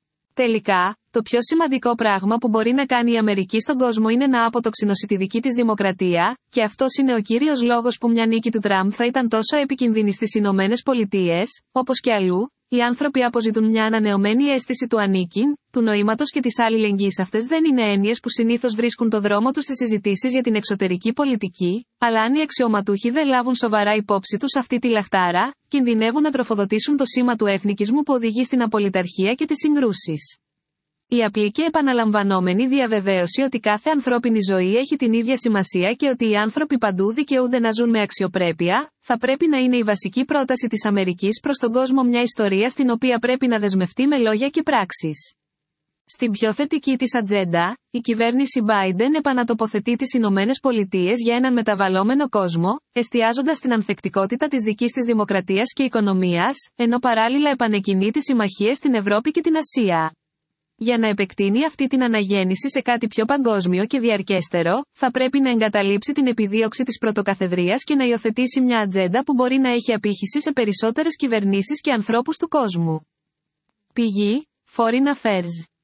Τελικά, το πιο σημαντικό πράγμα που μπορεί να κάνει η Αμερική στον κόσμο είναι να αποτοξινώσει τη δική της δημοκρατία, και αυτός είναι ο κύριος λόγος που μια νίκη του Τραμπ θα ήταν τόσο επικίνδυνη στις Ηνωμένες Πολιτείες, όπως και αλλού. Οι Οι άνθρωποι αποζητούν μια ανανεωμένη αίσθηση του ανήκειν, του νοήματος και της αλληλεγγύης. Αυτές δεν είναι έννοιες που συνήθως βρίσκουν το δρόμο τους στις συζητήσεις για την εξωτερική πολιτική, αλλά αν οι αξιωματούχοι δεν λάβουν σοβαρά υπόψη τους αυτή τη λαχτάρα, κινδυνεύουν να τροφοδοτήσουν το σήμα του εθνικισμού που οδηγεί στην απολυταρχία και τις συγκρούσεις. Η απλή και επαναλαμβανόμενη διαβεβαίωση ότι κάθε ανθρώπινη ζωή έχει την ίδια σημασία και ότι οι άνθρωποι παντού δικαιούνται να ζουν με αξιοπρέπεια, θα πρέπει να είναι η βασική πρόταση της Αμερικής προς τον κόσμο, μια ιστορία στην οποία πρέπει να δεσμευτεί με λόγια και πράξεις. Στην πιο θετική της ατζέντα, η κυβέρνηση Biden επανατοποθετεί τις Ηνωμένες Πολιτείες για έναν μεταβαλλόμενο κόσμο, εστιάζοντας στην ανθεκτικότητα της δικής της δημοκρατίας και οικονομίας, ενώ παράλληλα επανεκκινεί τις συμμαχίες στην Ευρώπη και την Ασία. Για να επεκτείνει αυτή την αναγέννηση σε κάτι πιο παγκόσμιο και διαρκέστερο, θα πρέπει να εγκαταλείψει την επιδίωξη της πρωτοκαθεδρίας και να υιοθετήσει μια ατζέντα που μπορεί να έχει απήχηση σε περισσότερες κυβερνήσεις και ανθρώπους του κόσμου. Πηγή: Foreign Affairs.